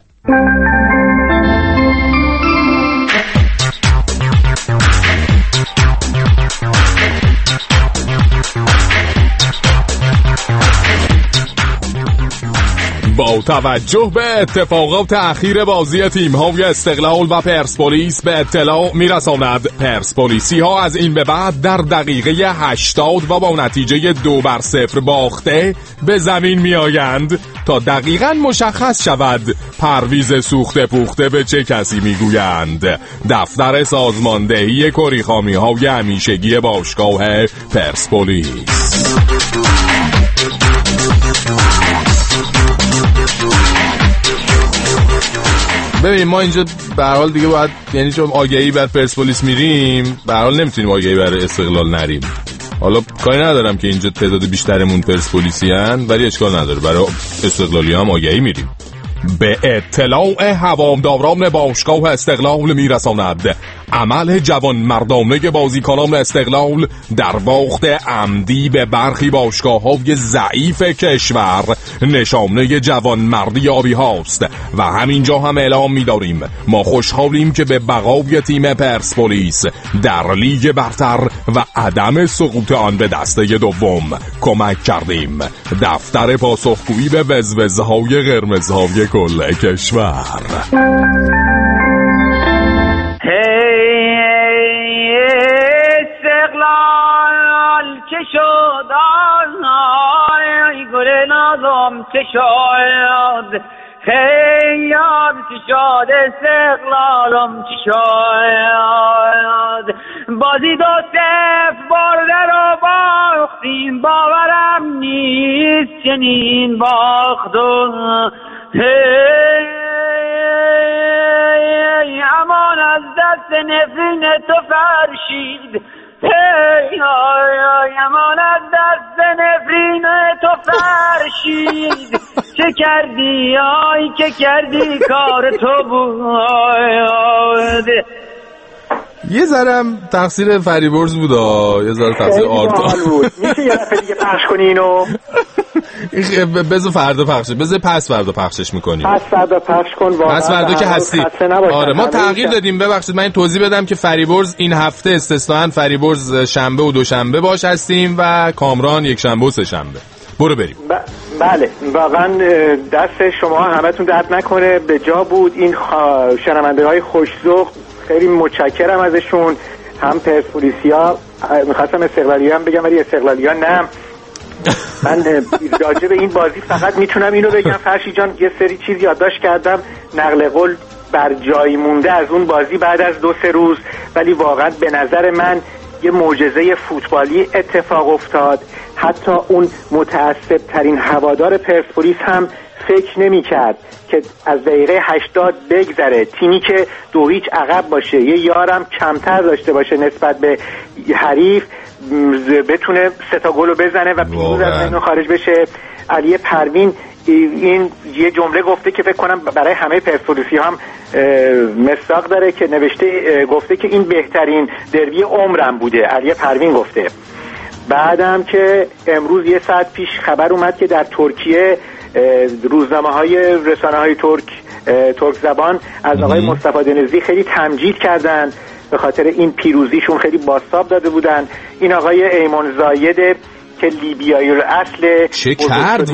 Speaker 4: با توجه به اتفاقات اخیر بازی تیم‌های استقلال و پرسپولیس به اطلاع می‌رساند پرسپولیسی‌ها از این به بعد در دقیقه 80 و با نتیجه 2-0 باخته به زمین می‌آیند تا دقیقاً مشخص شود پرویز سوخته پوخته به چه کسی می‌گویند. دفتر سازماندهی کریخامی‌های همیشگی باشگاه پرسپولیس. ببین ما اینجا به هر حال دیگه باید، یعنی چون آگهی بر پرسپولیس میریم به هر حال نمیتونیم آگهی بر استقلال نریم. حالا کاری ندارم که اینجا تعداد بیشترمون پرسپولیسی ان، ولی اشکال نداره، برای استقلالی هم آگهی میریم. به اطلاع هوامداران باشگاه استقلال میرساند
Speaker 3: عمل جوان مردانه بازیکنان استقلال در باخت عمدی به برخی باشگاه‌های ضعیف کشور نشانه جوان مردی آبی هاست و همینجا هم اعلام می‌داریم ما خوشحالیم که به بقای تیم پرسپولیس در لیگ برتر و عدم سقوط آن به دسته دوم کمک کردیم. دفتر پاسخگویی به وزوزهای قرمزهای کل کشور.
Speaker 19: استقلال چه شد گل نازم چه شد خیار چه شد استقلالم چه شد بازی 2-0 برده رو باختیم باورم نیست چنین باختم امان از دست نفرین تو فرشید امان از دست نفرین تو فرشید چه کردی که کردی کار تو بود.
Speaker 4: یه ذرم تقصیر فریبرز بود یه ذره تقصیر آرتا
Speaker 20: میشه یه دفعه دیگه پخش کنی اینو؟
Speaker 4: بذار فردا پخشش بذار پس فردا پخشش میکنیم.
Speaker 20: پس فردا پخش کن
Speaker 4: پس فردا که هستی. آره ما تغییر دادیم ببخشید من این توضیح بدم که فریبرز این هفته استثناً فریبرز شنبه و دوشنبه باش هستیم و کامران یک شنبه و سه شنبه. برو بریم.
Speaker 20: بله واقعا دست شما همتون درد نکنه به جا بود. این شنونده های خوش‌ذوق خیلی متشکرم ازشون. هم پرسپولیسیا میخواستم استقلالی‌ها هم بگم ولی استقلالی‌ها نه. من راجع به این بازی فقط میتونم اینو بگم فرشی جان یه سری چیز یادداشت کردم نقل قول بر جای مونده از اون بازی بعد از 2-3 روز ولی واقعا به نظر من یه معجزه فوتبالی اتفاق افتاد. حتی اون متعصب ترین هوادار پرسپولیس هم فکر نمی کرد که از دقیقه 80 بگذره تیمی که 2-0 عقب باشه یه یارم کمتر داشته باشه نسبت به حریف بتونه 3 تا گل رو بزنه و پیروز از اینو خارج بشه. علی پروین این یه جمله گفته که فکر کنم برای همه پرسپولیسی هم مصداق داره که نوشته گفته که این بهترین دربی عمرم بوده. علی پروین گفته. بعدم که امروز یه ساعت پیش خبر اومد که در ترکیه رسانه‌های ترک زبان از آقای مصطفی دنیزی خیلی تمجید کردن به خاطر این پیروزیشون خیلی بازتاب داده بودن. این آقای ایمان زاید که لیبیایی اصل
Speaker 4: چه کرد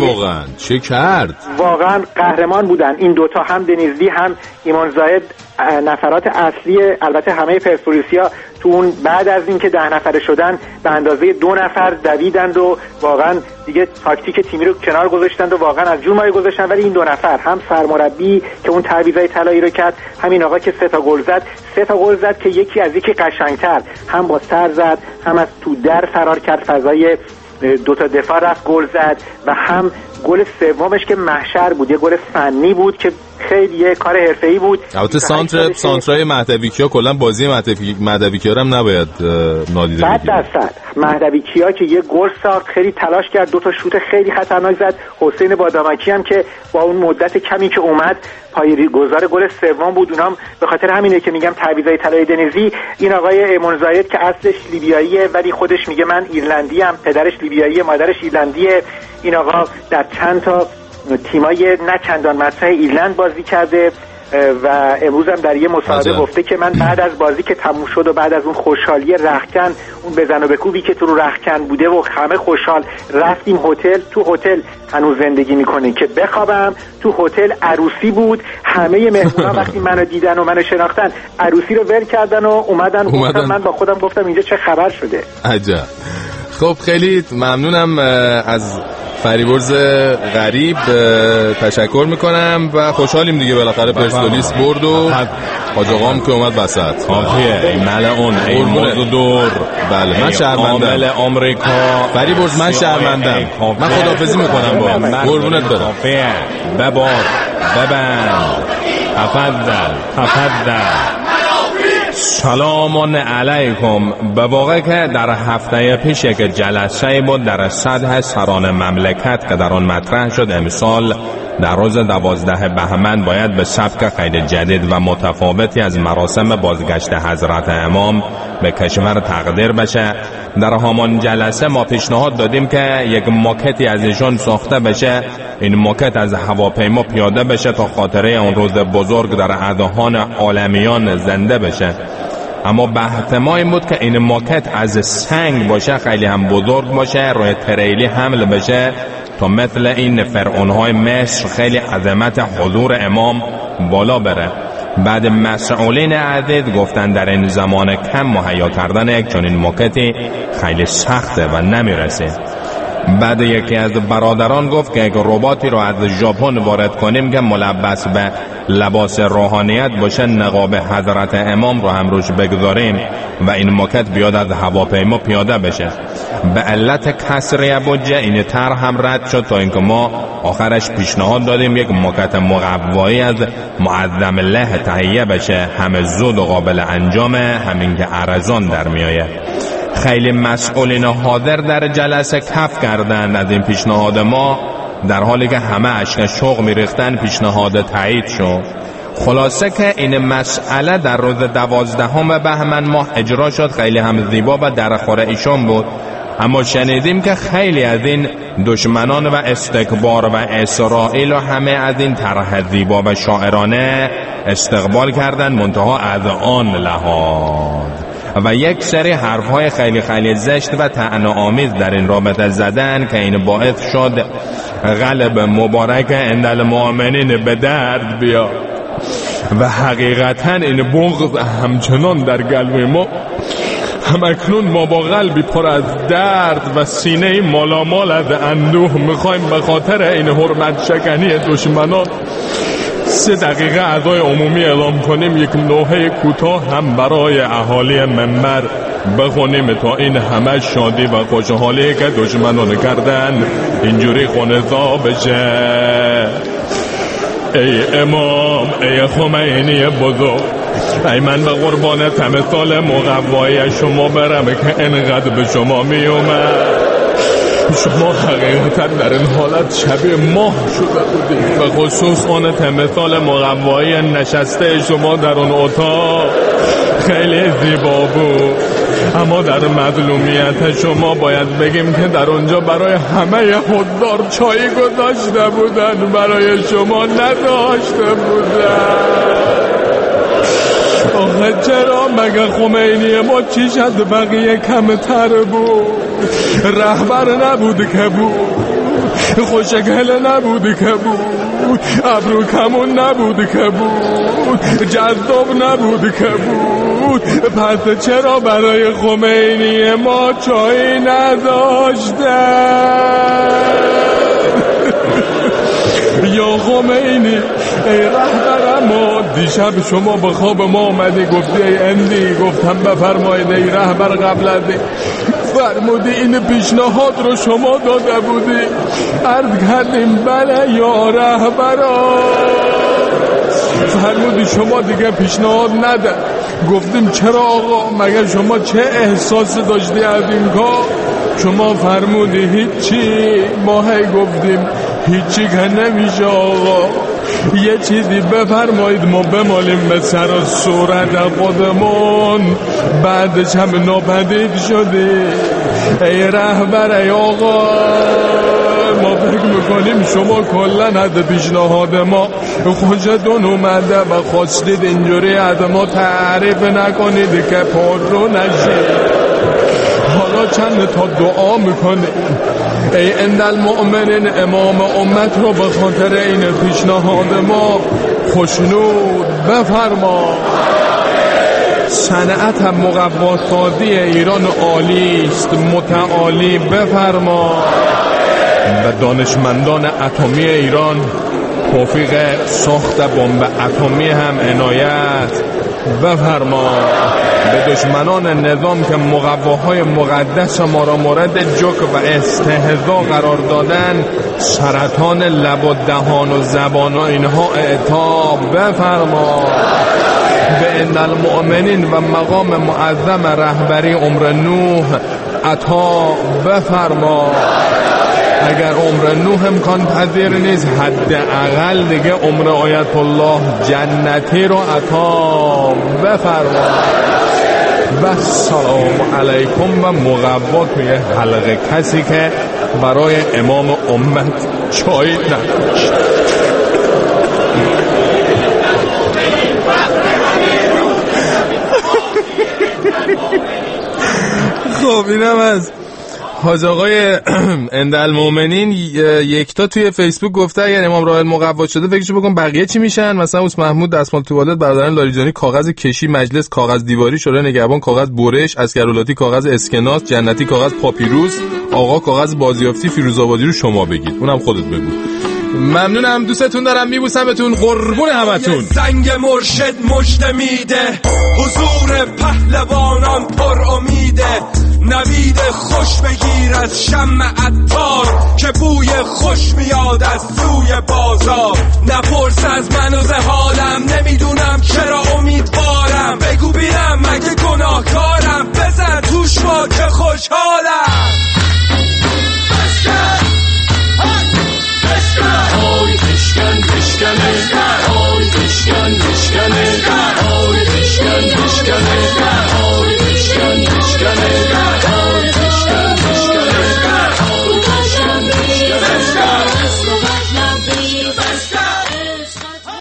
Speaker 20: واقعا قهرمان بودن این دوتا هم دنیزی هم ایمان زاید نفرات اصلی البته همه پرسپولیسیا تو اون بعد از اینکه 10 نفره شدن به اندازه 2 نفر دویدند و واقعا دیگه تاکتیک تیمی رو کنار گذاشتند و واقعا از جون مایه گذاشتن ولی این 2 نفر هم سرمربی که اون تعویضای طلایی رو کرد همین آقا که 3 تا گل زد که یکی از یکی قشنگتر هم با سر زد هم از تو در فرار کرد فضای 2 تا دفاع رفت گل زد و هم گل سومش که محشر بود یه گل فنی بود که خیلی یه کار حرفه‌ای بود.
Speaker 4: البته سانترای مهدویکیا کلا بازی مهدویکیا هم نباید نادیده بگیریم.
Speaker 20: 100% مهدویکیا که یه گل ساخت خیلی تلاش کرد 2 تا شوت خیلی خطرناک زد. حسین بادامکی هم که با اون مدت کمی که اومد پایه‌گذار گل سوم بود. اونام به خاطر همینه که میگم تعویضای طلای دنیزی. این آقای ایمان زاید که اصلش لیبیاییه ولی خودش میگه من ایرلندی ام پدرش لیبیاییه مادرش ایرلندیه. این آقا در چند تا تیمای نه چندان مطرح ایرلند بازی کرده و امروز هم در یه مصاحبه گفته که من بعد از بازی که تموم شد و بعد از اون خوشحالی رختکن اون بزن و بکوبی که تو رو رختکن بوده و همه خوشحال رفتیم هتل. تو هتل هنوز زندگی میکنه که بخوابم. تو هتل عروسی بود. همه مهمونا وقتی منو دیدن و منو شناختن عروسی رو ول کردن و اومدن. من با خودم گفتم اینجا چه خبر شده.
Speaker 4: عجب. خب خیلی ممنونم از فریبرز غریب تشکر میکنم و خوشحالیم دیگه بالاخره پرسپولیس برد و حاج آقام که اومد وسط.
Speaker 3: ای ملعون ای مزدور.
Speaker 4: بله من شرمندم.
Speaker 3: عامل آمریکا
Speaker 4: فریبرز من شرمندم. من خداحافظی میکنم با قربونت برم.
Speaker 3: ببار ببند تفضل سلام علیکم. به واقع که در هفته پیش یک جلسه بود در سطح سران مملکت که در آن مطرح شد امسال
Speaker 7: در روز 12 بهمن باید به سبک خیلی جدید و متفاوتی از مراسم بازگشت حضرت امام به کشور تقدیر بشه. در همان جلسه ما پیشنهاد دادیم که یک ماکتی از ایشون ساخته بشه. این ماکت از هواپیما پیاده بشه تا خاطره اون روز بزرگ در اذهان عالمیان زنده بشه. اما بحث ما این بود که این ماکت از سنگ باشه، خیلی هم بزرگ باشه، روی تریلی حمل بشه تا مثل این فرعونهای مصر خیلی عظمت حضور امام بالا بره. بعد مسئولین عدید گفتن در این زمان کم مهیا کردن یک چنین ماکتی خیلی سخته و نمیرسه. بعد یکی از برادران گفت که یک رباتی رو از ژاپن وارد کنیم که ملبس به لباس روحانیت باشه، نقاب حضرت امام رو هم روش بگذاریم و این ماکت بیاد از هواپیما پیاده بشه. به علت کسری بودجه این طرح هم رد شد تا اینکه ما آخرش پیشنهاد دادیم یک ماکت مقوایی از معظم الله تهیه بشه، همه زود و قابل انجامه، همین که ارزان در میایه. خیلی مسئولین حاضر در جلسه کف کردن از این پیشنهاد ما، در حالی که همه اشک شوق میریختن پیشنهاد تایید شد. خلاصه که این مسئله در روز 12 بهمن ماه اجرا شد. خیلی هم زیبا و در خور ایشون بود. اما شنیدیم که خیلی از این دشمنان و استکبار و اسرائیل و همه از این طرح زیبا و شاعرانه استقبال کردن، منتها از آن لحاظ و یک سری حرفهای خیلی خیلی زشت و طعنه‌آمیز در این رابطه زدن که این باعث شد قلب مبارک عند المؤمنین به درد بیاد و حقیقتا این بغض همچنان در قلب ما. همکنون ما با قلبی پر از درد و سینه مالامال از اندوه میخوایم به خاطر این حرمت شکنی دشمنان 3 دقیقه اعضای عمومی اعلام کنیم، یک نوحه کوتاه هم برای اهالی منبر بخونیم تا این همه شادی و خوشحالی که دشمنان کردن اینجوری خونسا بشه. ای امام، ای خمینی بزرگ، ای من به قربان تمثال مقوایی شما برم که انقدر به شما می اومد. شما حقیقتا در این حالت شبیه ماه شده بودید، به خصوص آن تمثال مقوایی نشسته شما در اون اتاق خیلی زیبا بود. اما در مظلومیت شما باید بگیم که در اونجا برای همه خوددار چایی گذاشته بودن، برای شما نداشته بودن. آخه چرا مگه خمینی ما چیش از بقیه کمتر بود؟ رهبر نبود که بود، خوشگل نبود که بود، ابرو کمون نبود که بود، جذاب نبود که بود. پس چرا برای خمینی ما چایی نداشتن؟ یا خمینی ای رهبر ما، دیشب شما به خواب ما اومدی گفتی ای اندی، گفتم بفرمایید ای رهبر قبل از فرمودی این پیشنهاد رو شما داده بودی. عرض کردیم بله یا رهبرا. فرمودی شما دیگه پیشنهاد نده. گفتیم چرا آقا، مگه شما چه احساس داشتی از این کار؟ شما فرمودی هیچی. ما هی گفتیم هیچی که نمیشه آقا، یه چیزی بفرمایید ما بمالیم به سر و صورت خودمون. بعدش هم ناپدید شدی. ای رهبر، ای آقا، ما فکر میکنیم شما کلن از پیشنهاد ما خوشتون اومده و خواستید اینجوری از ما تعریف نکنید که پر رو نشید. حالا چند تا دعا میکنیم. ای عند المؤمنین، امام امت رو به خاطر این پیشنهاد ما خوشنود بفرما. صنعت مقواسازی ایران عالی است، متعالی بفرما. و دانشمندان اتمی ایران توفیق ساخت بمب اتمی هم عنایت بفرما. به دشمنان نظام که مقواهای مقدس ما را مورد جوک و استهزا قرار دادن، سرطان لب و دهان و زبان و اینها اعطا بفرما. به ان المؤمنین و مقام معظم رهبری عمر نوح عطا بفرما.
Speaker 4: اگر عمر نوح امکان پذیر نیست حداقل دیگه عمر آیت الله جنتی رو عطا بفرما. و سلام علیکم و مقوا توی حلقه کسی که برای امام امت چای نکشت. خب اینم از حاج آقای اندالمومنین. یکتا توی فیسبوک گفته اگر امام راحل مقوا شده فکرشو بکن بقیه چی میشن. مثلا اوس محمود دستمال توالت، برادران لاریجانی کاغذ کشی، مجلس کاغذ دیواری، شورای نگهبان کاغذ برش، اسکرولاتی کاغذ اسکناس، جنتی کاغذ پاپیروس، آقا کاغذ بازیافتی، فیروزآبادی رو شما بگید. اونم خودت بگو. ممنونم، دوستتون دارم، میبوسمتون، قربون همتون.
Speaker 21: زنگ مرشد مژده میده، حضور پهلوانان پر امیده، نوید خوش بگیر از شمع عطار که بوی خوش میاد از سوی بازار. نپرس از من و ز حالم، نمیدونم چرا امیدوار